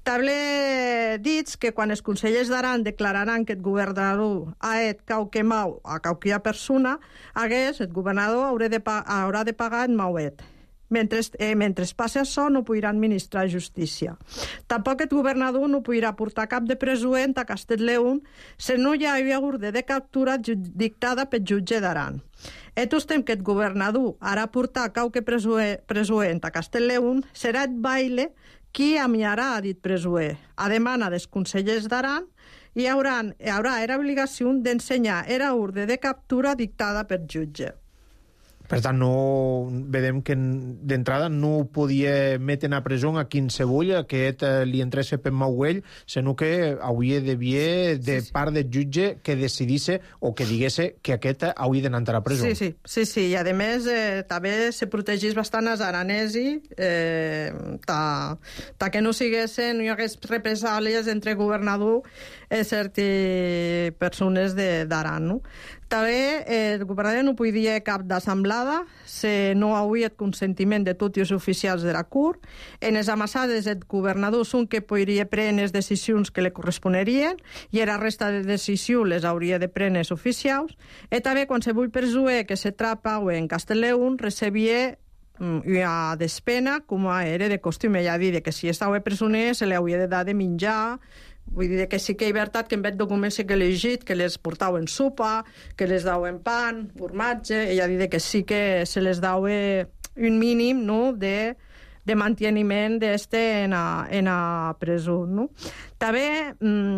També dits que quan els consellers d'Aran declararan que el governador ha et quauque mau a quauquia persona, el governador haurà de pagar el mauet. Mentre passi això, no podrà administrar justícia. Tampoc el governador no podrà portar cap de presuent a Castell-León si no hi havia ordre de captura dictada pel jutge d'Aran. Estem que el governador harà portar quauque presuent a Castell-León, serà el baile qui amiarà a dit presuer. A demanda dels consellers d'Aran, hi haurà l'obligació d'ensenyar era ordre de captura dictada pel jutge. Per tant, no vedem que d'entrada no podia metre a presó a qualsevol que li entrés per mauell, sinó que hauria d'haver de part del jutge que decidisse o que digués que aquest hauria d'anar a presó. Sí. I a més també se protegís bastant els aranesi que no hi hagués represàlies entre governador i certes persones d'Aran, no? També el governador no podia cap d'assemblada si no hauria el consentiment de tots els oficials de la CUR. En les amassades el governador són que podria prendre les decisions que li corresponerien i la resta de decisions les hauria de prendre els oficials. I també qualsevol persona que se trapa en Castell-León recebia una despena com era de costum. Ella dir que si estava presoner se li hauria de dar de menjar. Vull dir que sí que hi ha veritat que en aquest document sí que he llegit que les portaven sopa, que les daven pan, formatge. Ella dit que sí que se les dava un mínim, no?, de manteniment en la presó, no? També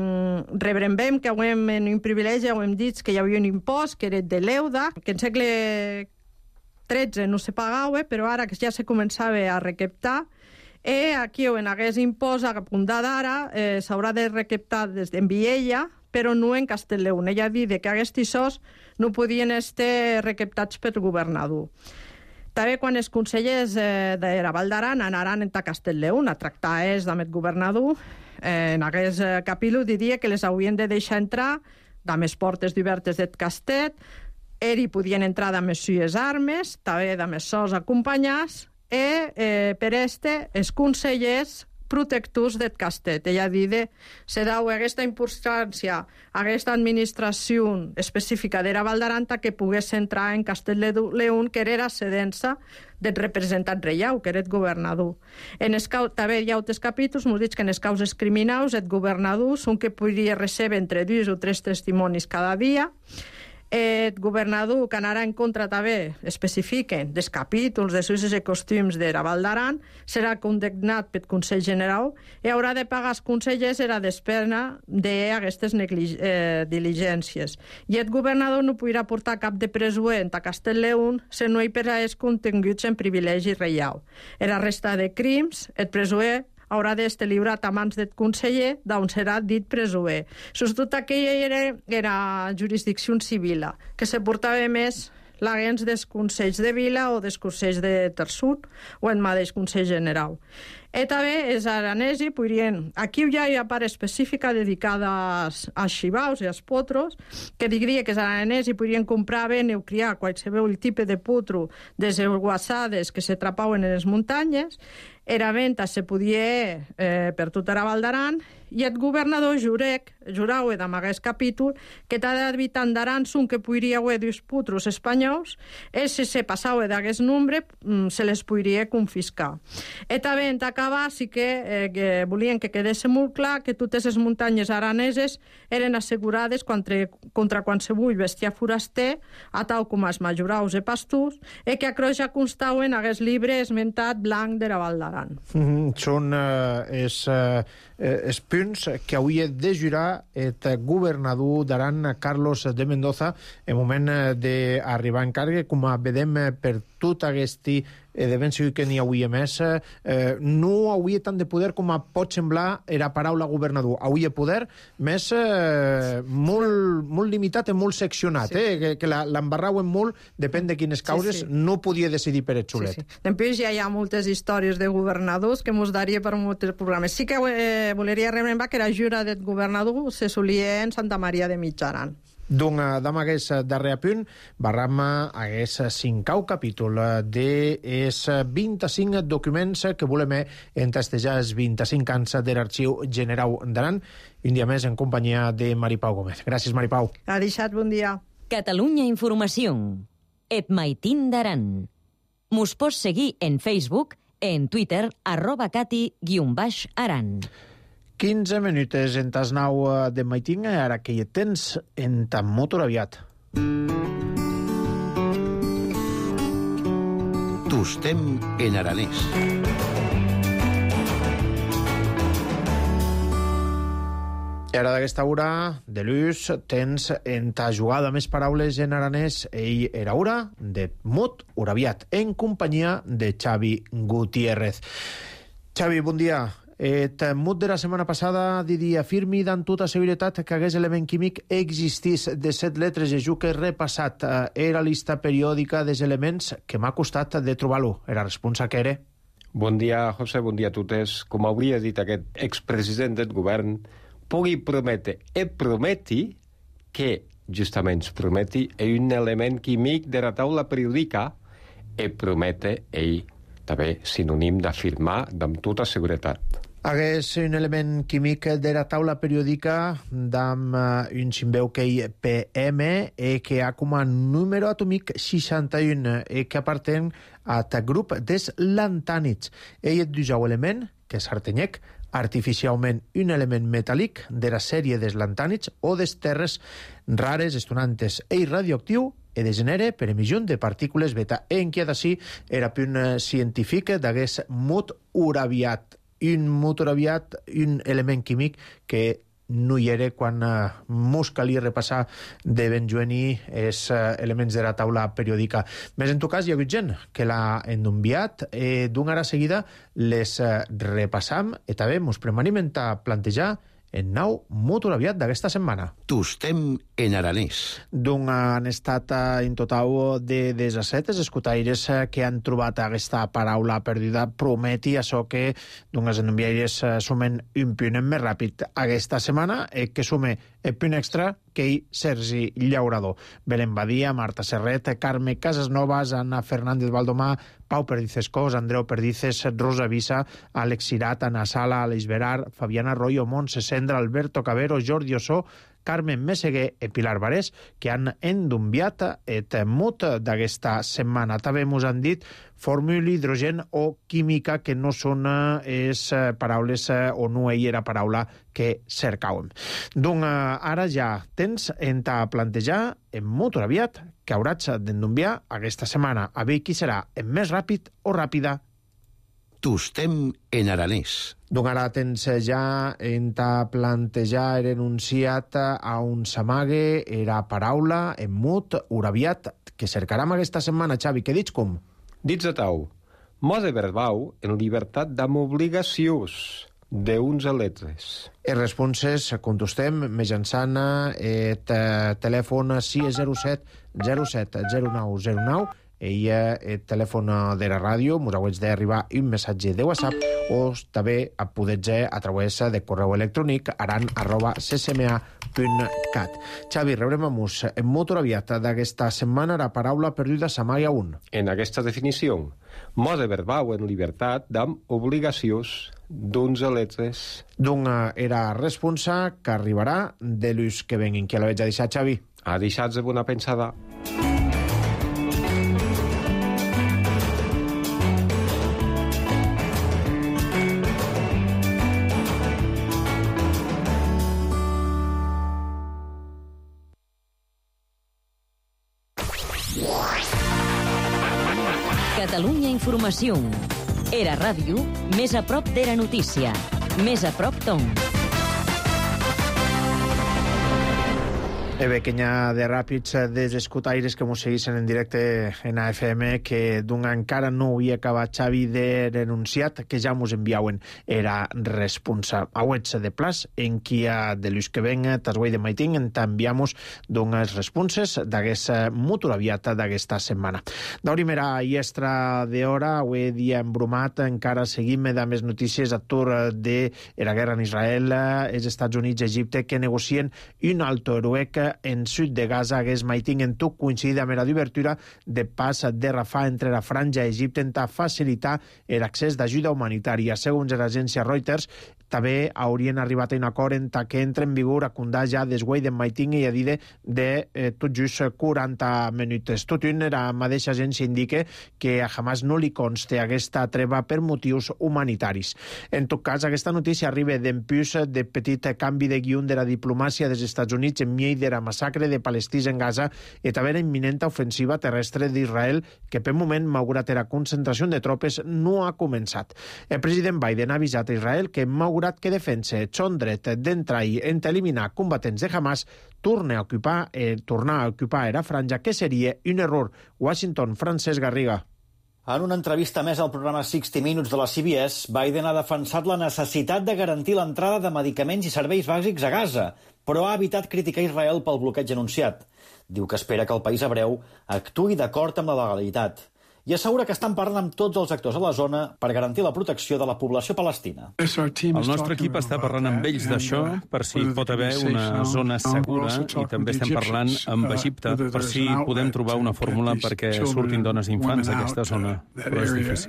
rebrem que en un privilegi hem dit que hi havia un impost que era de l'euda, que en segle XIII no se pagava, però ara que ja se començava a recaptar. Aquí en aquest impost, a punt d'ara, s'haurà de recaptar des d'en Viella, però no en Castell-León. Ella dit que aquests sous no podien estar recaptats pel governador. També quan els consellers de la Val d'Aran anaran a Castell-León a tractar amb el governador, en aquest capítol diria que les haurien de deixar entrar amb les portes obertes del castet, hi podien entrar amb les seues armes, també amb els sols acompanyats, per els consellers protectors del castet. Ella dit se deu aquesta importància a aquesta administració específica de la Val d'Aran que pogués entrar en Castell-León, que era sedència del representant reial, que era el governador. També hi ha altres capítols, m'ho dic que en les causes criminals el governador són que podria rebre entre 2 o 3 testimonis cada dia. El governador que anarà en contra també especifiquen dels capítols de usos i costums de la Val d'Aran serà condemnat pel Consell General i haurà de pagar als consellers la despesa d'aquestes diligències. I el governador no podrà portar cap de presuent a Castell-León si no hi per els continguts en privilegi reial. En la resta de crims, el presuent haurà d'estar lliurat a mans del conseller d'on serà dit presuer. Sobretot aquella era jurisdicció civil, que se portava més l'agents dels consells de vila o dels consells de terçut o el mateix Consell General. I també els aranesi podrien... Aquí ja hi ha part específica dedicada als xivaus i als potros, que diria que els aranesi podrien comprar, vendre o criar qualsevol tipus de potro des de guassades que se trapaven en les muntanyes. Era venda se podia per tota la Val d'Aran i el governador jurau amb aquest capítol que cada habitant d'Aran són que podria haver dos potros espanyols i si se passava d'aquest nombre se les podria confiscar. I també en acabar sí que volien que quedés molt clar que totes les muntanyes araneses eren assegurades contra qualsevol bestiar foraster, a tal com els majoraus i pastors, i que a croix constaven aquest llibre esmentat blanc de la Val d'Aran. Són els punts que hauria de jurar el governador d'Aran, Carlos de Mendoza, en moment d'arribar en càrrega. Com vedem per tot aquest devent sigui que n'hi hauria més, no hauria tant de poder com pot semblar la paraula governador. Hauria poder més molt limitat i molt seccionat, que l'embarrauen molt, depèn de quines causes, no podia decidir per el xulet. Després ja hi ha moltes històries de governadors que mos daria per molts programes. Sí que voleria remembrar que la jura del governador se solia en Santa Maria de Mitjaran. Damb aguest darrer apunt, barram aguest 5au capítol dels 25 documents que volem entestejar els 25 anys de l'Arxiu Generau d'Aran, un dia més en companyia de Mari Pau Gómez. Gràcies, Mari Pau. Arixat, bon dia. Catalunya Informació. Et Maitín d'Aran. Mos pots seguir en Facebook, en Twitter, @cati_aran. 15 minutes en tas 9 de Maitín, ara que hi tens en tan motor aviat. Tostem en aranès. I ara d'aquesta hora de l'ús tens en ta jugada més paraules en aranès ell era hora de Mut Uraviat en companyia de Xavi Gutiérrez. Xavi, bon dia. Et Mut de la setmana passada diria firmi d'en tota seguretat que hagués element químic existís de 7 letres i jo que he repassat era lista periòdica dels elements que m'ha costat de trobar-lo. Era responsa que era? Bon dia, José, bon dia a totes. Com hauria dit aquest expresident del govern, pugui prometre e prometi que, justament, prometi un element químic de la taula periòdica e promete ell també sinònim d'afirmar amb tota seguretat. Hagués un element químic de la taula periòdica d'amb un simbeu que hi PM que ha com a número atòmic 61 que aparten a ta grup des lantànids. Ell et dujau element que s'artenyec artificialment un element metàl·lic de la sèrie des lantànids o des terres rares estonantes. Ell radioactiu e degenere per emissió de partícules beta. En qui d'ací era un científic d'hagués Mut Uraviat. Un Mut Uraviat, un element químic que no hi era quan mos calia repassar de ben jueni els elements de la taula periòdica. Més en tot cas, hi ha hagut gent que l'ha enviat. D'una hora seguida les repassam i també mos preparim a plantejar en nou Mut Uraviat d'aquesta setmana. Tostem en aranès. Han estat en total de 17 els escutaires que han trobat aquesta paraula perduda. Prometi això que els enviaires sumen un punt més ràpid aquesta setmana, que sume el punt extra que hi Sergi Llaurador. Belén Badia, Marta Serret, Carme Casasnovas, Anna Fernández Baldomà, Pau Perdices Cos, Andreu Perdices, Rosa Visa, Àlex Sirat, Ana Sala, Aleix Verar, Fabiana Arroyo, Montse Cendra, Alberto Cabero, Jordi Ossó, Carmen Meseguer i Pilar Barés, que han endumbiat et Mut d'aquesta setmana. També mos han dit fórmula, hidrogen o química, que no són paraules o no hi era paraula que cercàvem. Doncs ara ja tens en ta plantejar en Mut Uraviat que hauràs d'endumbiar aquesta setmana. A veure qui serà en més ràpid o ràpida. Tostem en aranès. Doncs ara tens ja en ta plantejar enunciat a un s'amague era paraula en Mut Uraviat que cercarem aquesta setmana, Xavi. Què dius com? Dits a tau, mode verbau en llibertat d'am obligacions d'uns a letres. Els responses contestem mitjançant el telèfon 607 07 09 09. Ella el telèfon de la ràdio, mos hauets d'arribar un missatge de WhatsApp o també podets a través de correu electrònic aran@ccma.cat. Xavi, rebrem a mus en Mut Uraviat d'aquesta setmana la paraula perduda s'amaga un. En aquesta definició, mode verbau en llibertat d'am obligacions d'uns a letres. Doncs era responsa que arribarà de l'ús que venguin. Qui la veig a deixar, Xavi? A deixats de bona pensada. Catalunya Informació. Era ràdio, més a prop de la notícia. Més a prop d'on. Bé, que n'hi ha de ràpids dels escutaires que mos seguissin en directe en AFM, que encara no havia acabat Xavi de denunciat, que ja mos enviauen era responsa. Auets de plaç, en qui de l'ús que venga, tasguai de maiting, en t'enviamos els responses d'aquesta Mut Uraviat d'aquesta setmana. D'aurimera i extra d'hora, avui dia embrumat, encara seguim de més notícies a tour de la guerra en Israel, els Estats Units i Egipte, que negocien un alto heroic en sud de Gaza hagués mai tinguen tot coincidit amb la d'obertura de pas de Rafah entre la franja i Egipte intenta facilitar l'accés d'ajuda humanitària. Segons l'agència Reuters, també haurien arribat a un acord en que entra en vigor a condar ja desguai de Maiting i a dir de tot just 40 minuts. Tot un, la mateixa agència indica que a Hamas no li consta aquesta treva per motius humanitaris. En tot cas, aquesta notícia arriba d'empús de petit canvi de guió de la diplomàcia dels Estats Units en mig de la massacre de palestins en Gaza i també la imminent ofensiva terrestre d'Israel que per moment, malgrat la concentració de tropes, no ha començat. El president Biden ha avisat a Israel que malgrat que defensa son dret d'entrar i eliminar combatents de Hamas, tornar a ocupar la franja, que seria un error. Washington, Francesc Garriga. En una entrevista més al programa 60 Minutes de la CBS, Biden ha defensat la necessitat de garantir l'entrada de medicaments i serveis bàsics a Gaza, però ha evitat criticar Israel pel bloqueig anunciat. Diu que espera que el país hebreu actuï d'acord amb la legalitat. I assegura que estan parlant amb tots els actors a la zona per garantir la protecció de la població palestina. El nostre equip està parlant amb ells d'això, per si pot haver una zona segura, i també estem parlant amb Egipte, per si podem trobar una fórmula perquè surtin dones i infants d'aquesta zona, però és difícil.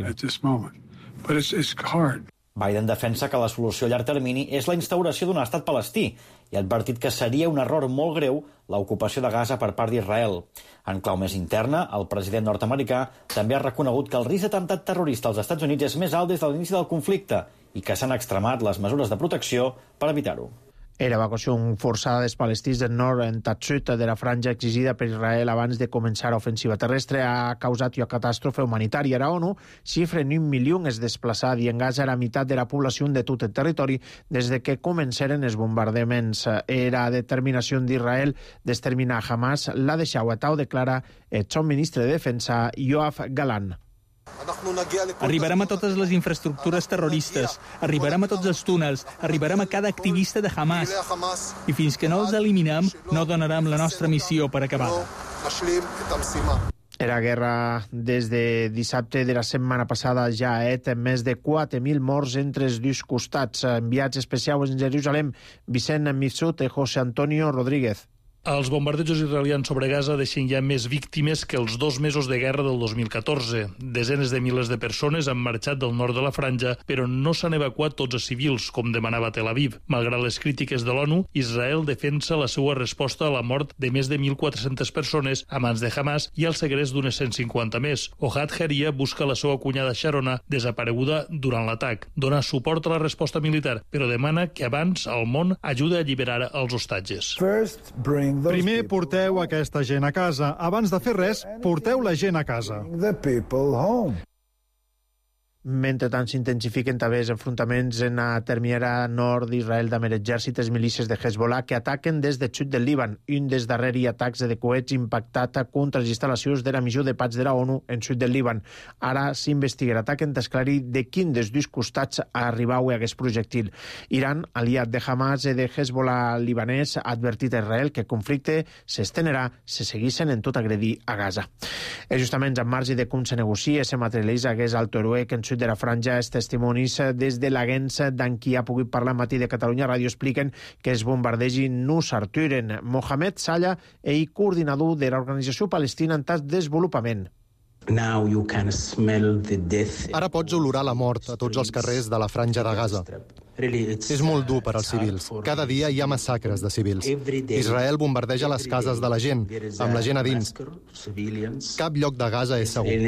Biden defensa que la solució a llarg termini és la instauració d'un estat palestí i ha advertit que seria un error molt greu l'ocupació de Gaza per part d'Israel. En clau més interna, el president nord-americà també ha reconegut que el risc d'atemptat terrorista als Estats Units és més alt des de l'inici del conflicte i que s'han extremat les mesures de protecció per evitar-ho. L'evacuació forçada dels palestins del nord en Tatsut de la franja exigida per Israel abans de començar l'ofensiva terrestre ha causat una catàstrofe humanitària. La ONU xifra en 1 milió es desplaçat i en Gaza la meitat de la població de tot el territori des de que començaren els bombardaments. La determinació d'Israel d'exterminar Hamas l'ha deixat a tau, declara el son ministre de Defensa, Yoav Galan. Arribarem a totes les infraestructures terroristes, arribarem a tots els túnels, arribarem a cada activista de Hamas. I fins que no els eliminem, no donarem la nostra missió per acabada. La guerra des de dissabte de la setmana passada ja ha et més de 4.000 morts entre els dos costats. Enviats especials en Jerusalem, Vicent Mifsud i José Antonio Rodríguez. Els bombardejos israelians sobre Gaza deixen ja més víctimes que els 2 mesos de guerra del 2014. Desenes de milers de persones han marxat del nord de la franja, però no s'han evacuat tots els civils, com demanava Tel Aviv. Malgrat les crítiques de l'ONU, Israel defensa la seva resposta a la mort de més de 1.400 persones a mans de Hamas i al segrest d'unes 150 més. Ohad Haria busca la seva cunyada Sharona, desapareguda durant l'atac. Dona suport a la resposta militar, però demana que abans el món ajuda a alliberar els hostatges. Primer porteu aquesta gent a casa. Abans de fer res, porteu la gent a casa. Mentrestant s'intensifiquen també els enfrontaments en la terminera nord d'Israel amb l'exèrcit i les milícies de Hezbollah que ataquen des de sud del Líban. Un dels darrers atacs de coets impactat contra les instal·lacions de la missió de paz de la ONU en sud del Líban. Ara s'investiga l'atac en esclarir de quin dels dos costats arribau aquest projectil. Iran, aliat de Hamas i de Hezbollah libanès, ha advertit a Israel que el conflicte s'estenerà si segueixen en tot agredir a Gaza. És justament en marge de com se negocia se materialitza aquest alto heroic en sud de la franja. Els testimonis des de l'agència d'en qui ha pogut parlar al matí de Catalunya Ràdio expliquen que els bombardejos no s'aturen. Mohamed Salla, ell coordinador de l'Organització Palestina en tas de desenvolupament. Ara pots olorar la mort a tots els carrers de la franja de Gaza. És molt dur per als civils. Cada dia hi ha massacres de civils. Israel bombardeja les cases de la gent, amb la gent a dins. Cap lloc de Gaza és segur.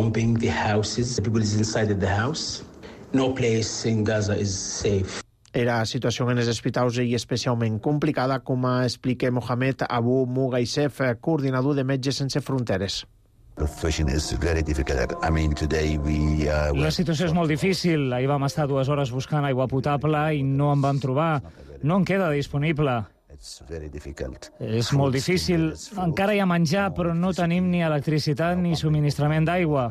La situació en els hospitals és especialment complicada, com explica Mohamed Abu Mugaisef, coordinador de Metges Sense Fronteres. La situació és molt difícil. Ahir vam estar 2 hores buscant aigua potable i no en vam trobar. No en queda disponible. És molt difícil. Encara hi ha menjar, però no tenim ni electricitat ni subministrament d'aigua.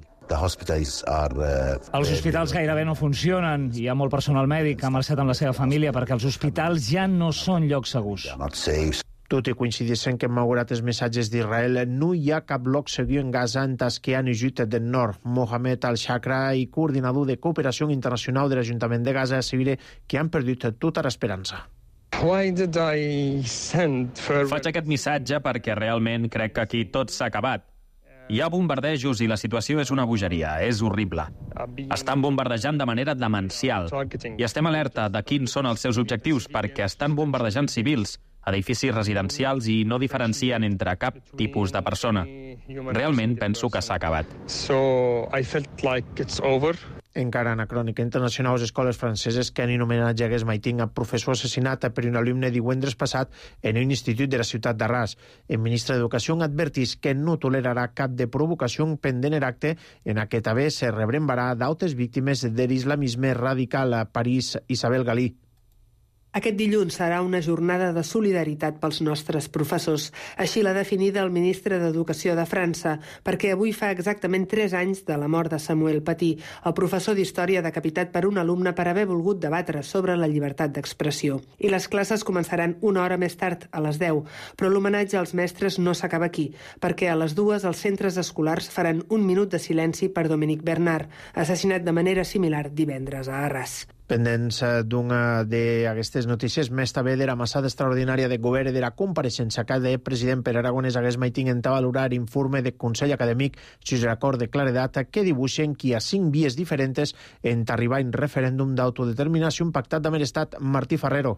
Els hospitals gairebé no funcionen. Hi ha molt personal mèdic que ha marxat amb la seva família perquè els hospitals ja no són llocs segurs. Tot i coincideixen que, malgrat els missatges d'Israel, no hi ha cap bloc segur en Gaza en tas que han ajut del nord. Mohamed Al-Shakra, i coordinador de cooperació internacional de l'Ajuntament de Gaza, assegura que han perdut tota l'esperança. Faig aquest missatge perquè realment crec que aquí tot s'ha acabat. Hi ha bombardejos i la situació és una bogeria, és horrible. Estan bombardejant de manera demencial i estem alerta de quins són els seus objectius perquè estan bombardejant civils, edificis residencials i no diferencien entre cap tipus de persona. Realment penso que s'ha acabat. Encara en la crònica internacional, les escoles franceses que han anomenat Jacques Maitin, professor assassinat per un alumne divendres passat en un institut de la ciutat d'Arras. El ministre d'Educació advertís que no tolerarà cap de provocació pendent en acte en aquest també se rebrembarà d'altres víctimes de l'islamisme radical a París. Isabel Galí. Aquest dilluns serà una jornada de solidaritat pels nostres professors. Així l'ha definida el ministre d'Educació de França, perquè avui fa exactament 3 anys de la mort de Samuel Paty, el professor d'història decapitat per un alumne per haver volgut debatre sobre la llibertat d'expressió. I les classes començaran una hora més tard, a les 10, però l'homenatge als mestres no s'acaba aquí, perquè a les 2 els centres escolars faran 1 minut de silenci per Dominique Bernard, assassinat de manera similar divendres a Arras. Pendents d'una d'aquestes notícies, més també de la massada extraordinària de govern i de la compareixença que el president Pere Aragonès hagués maitin en valorar informe de Consell Acadèmic sobre l'acord de claredat que dibuixen que hi ha 5 vies diferents en arribar a un referèndum d'autodeterminació impactat de l'estat. Martí Ferrero.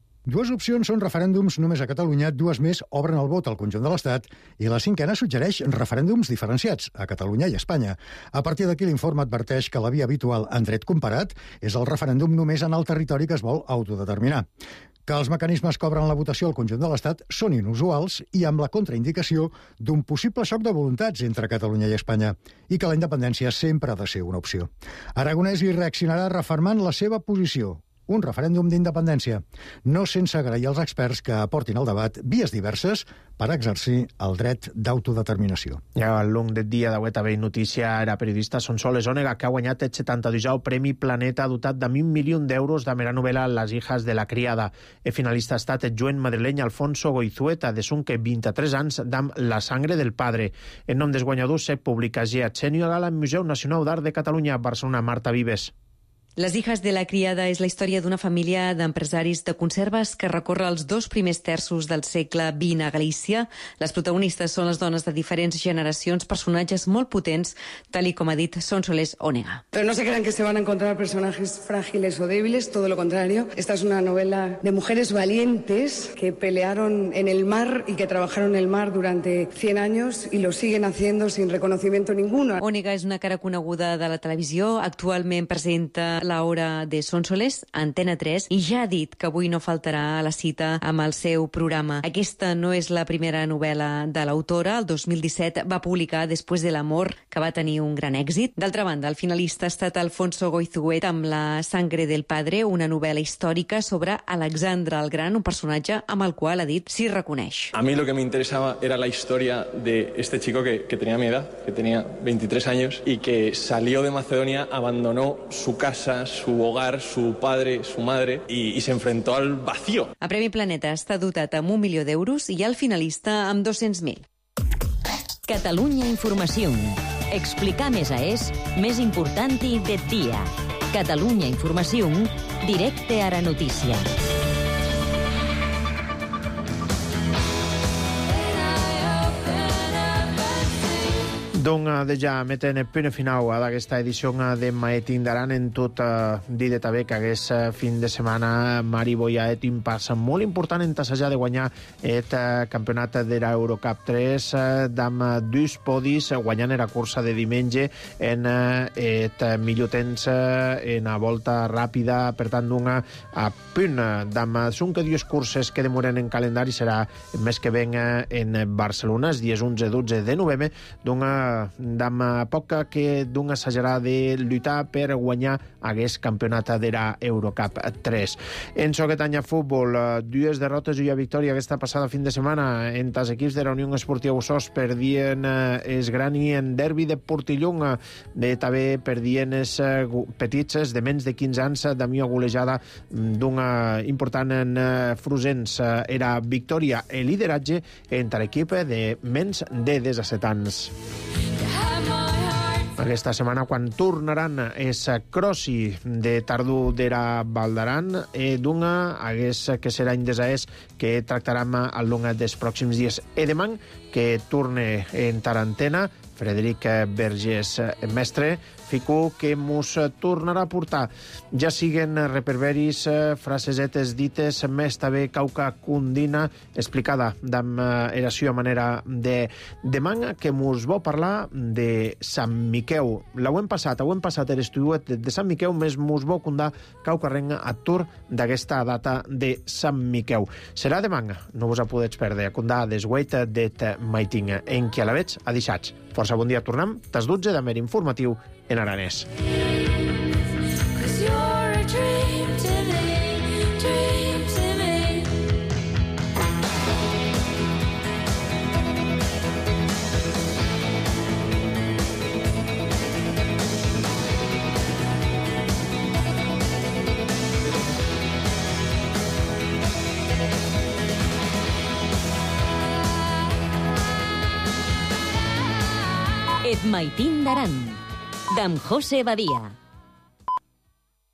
2 opcions són referèndums només a Catalunya, 2 més obren el vot al conjunt de l'Estat i la 5a suggereix referèndums diferenciats a Catalunya i Espanya. A partir d'aquí l'informe adverteix que la via habitual en dret comparat és el referèndum només en el territori que es vol autodeterminar. Que els mecanismes que obren la votació al conjunt de l'Estat són inusuals i amb la contraindicació d'un possible xoc de voluntats entre Catalunya i Espanya i que la independència sempre ha de ser una opció. Aragonès hi reaccionarà refermant la seva posició. Un referèndum d'independència, no sense agrair als experts que aportin al debat vies diverses per exercir el dret d'autodeterminació. Ja al long del dia d'avui també notícia era periodista Sonsoles Ònega, que ha guanyat el 72è Premi Planeta dotat de 1.000 milions d'euros de mera novel·la Las hijas de la criada. El finalista ha estat el joven madrileny Alfonso Goizueta, de sonque 23 anys, d'Am La sangre del padre. En nom dels guanyadors se publica a Xenio Gala al Museu Nacional d'Art de Catalunya, Barcelona. Marta Vives. Las hijas de la criada és la història d'una família d'empresaris de conserves que recorre els 2 primers terços del segle XX a Galícia. Les protagonistes són les dones de diferents generacions, personatges molt potents, tal i com ha dit Sonsoles Ònega. Pero no se crean que se van a encontrar personajes frágiles o débiles, todo lo contrario. Esta es una novela de mujeres valientes que pelearon en el mar y que trabajaron en el mar durante 100 años y lo siguen haciendo sin reconocimiento ninguno. Ònega és una cara coneguda de la televisió, actualment presenta La hora de Sonsoles, Antena 3, i ja ha dit que avui no faltarà a la cita amb el seu programa. Aquesta no és la primera novel·la de l'autora. El 2017 va publicar Després de l'amor, que va tenir un gran èxit. D'altra banda, el finalista ha estat Alfonso Goizueta amb La sangre del padre, una novel·la històrica sobre Alexandre el Gran, un personatge amb el qual, ha dit, s'hi reconeix. A mí lo que me interesaba era la historia de este chico que tenía mi edad, que tenía 23 años, y que salió de Macedonia, abandonó su casa, su hogar, su padre, su madre, y se enfrentó al vacío. El Premi Planeta està dotat amb 1 milió d'euros i el finalista amb 200.000. Catalunya Informació. Explicar més és més important de dia. Catalunya Informació, directe a la notícia. Donc, ja metent el punt final d'aquesta edició de Maetin d'Aran. En tot dit també que aquest fin de setmana Mari Boyaet un pas molt important en tassejar de guanyar el campionat de l'Eurocup 3 amb 2 podis, guanyant la cursa de diumenge en el millor temps en la volta ràpida, per tant d'un a punt d'amb són que 2 curses que demoren en calendari serà el mes que ven en Barcelona, els dies 11-12 de novembre, d'amb poc que d'un assajarà de lluitar per guanyar aquest campionat de l'Eurocup 3. En so que tanya futbol, 2 derrotes i una victòria aquesta passada fin de setmana en els equips de la Unió Esportiva Ossós. Perdien es Grani en derbi de Portillon, també perdien els petits de menys de 15 anys d'amiga golejada d'una important en Frusens. Era victòria i lideratge entre l'equip de menys de 17 anys. Aquesta setmana, quan tornaran es crossi de tardor d'era Val d'Aran, d'una hagués que serà indesaès que tractarem al long dels pròxims dies. E demà que torne en Tarantena, Frederic Vergés, mestre, fico que mos tornarà a portar. Ja siguen reperberis, frasesetes dites, més també cauca condina, explicada d'am eració a manera de demà, que mos vau parlar de Sant Miqueu. L'auem passat l'estudiuet de Sant Miqueu, més mos vau condar cauca renga a tur d'aquesta data de Sant Miqueu. Serà demà, no vos podets perdre, a condar desgueit det maiting, en qui a la veig a deixats. Força bon dia, tornem, tas 12 de Mer Informatiu en aranès. Et Maitín d'Aran, d'en José Badia.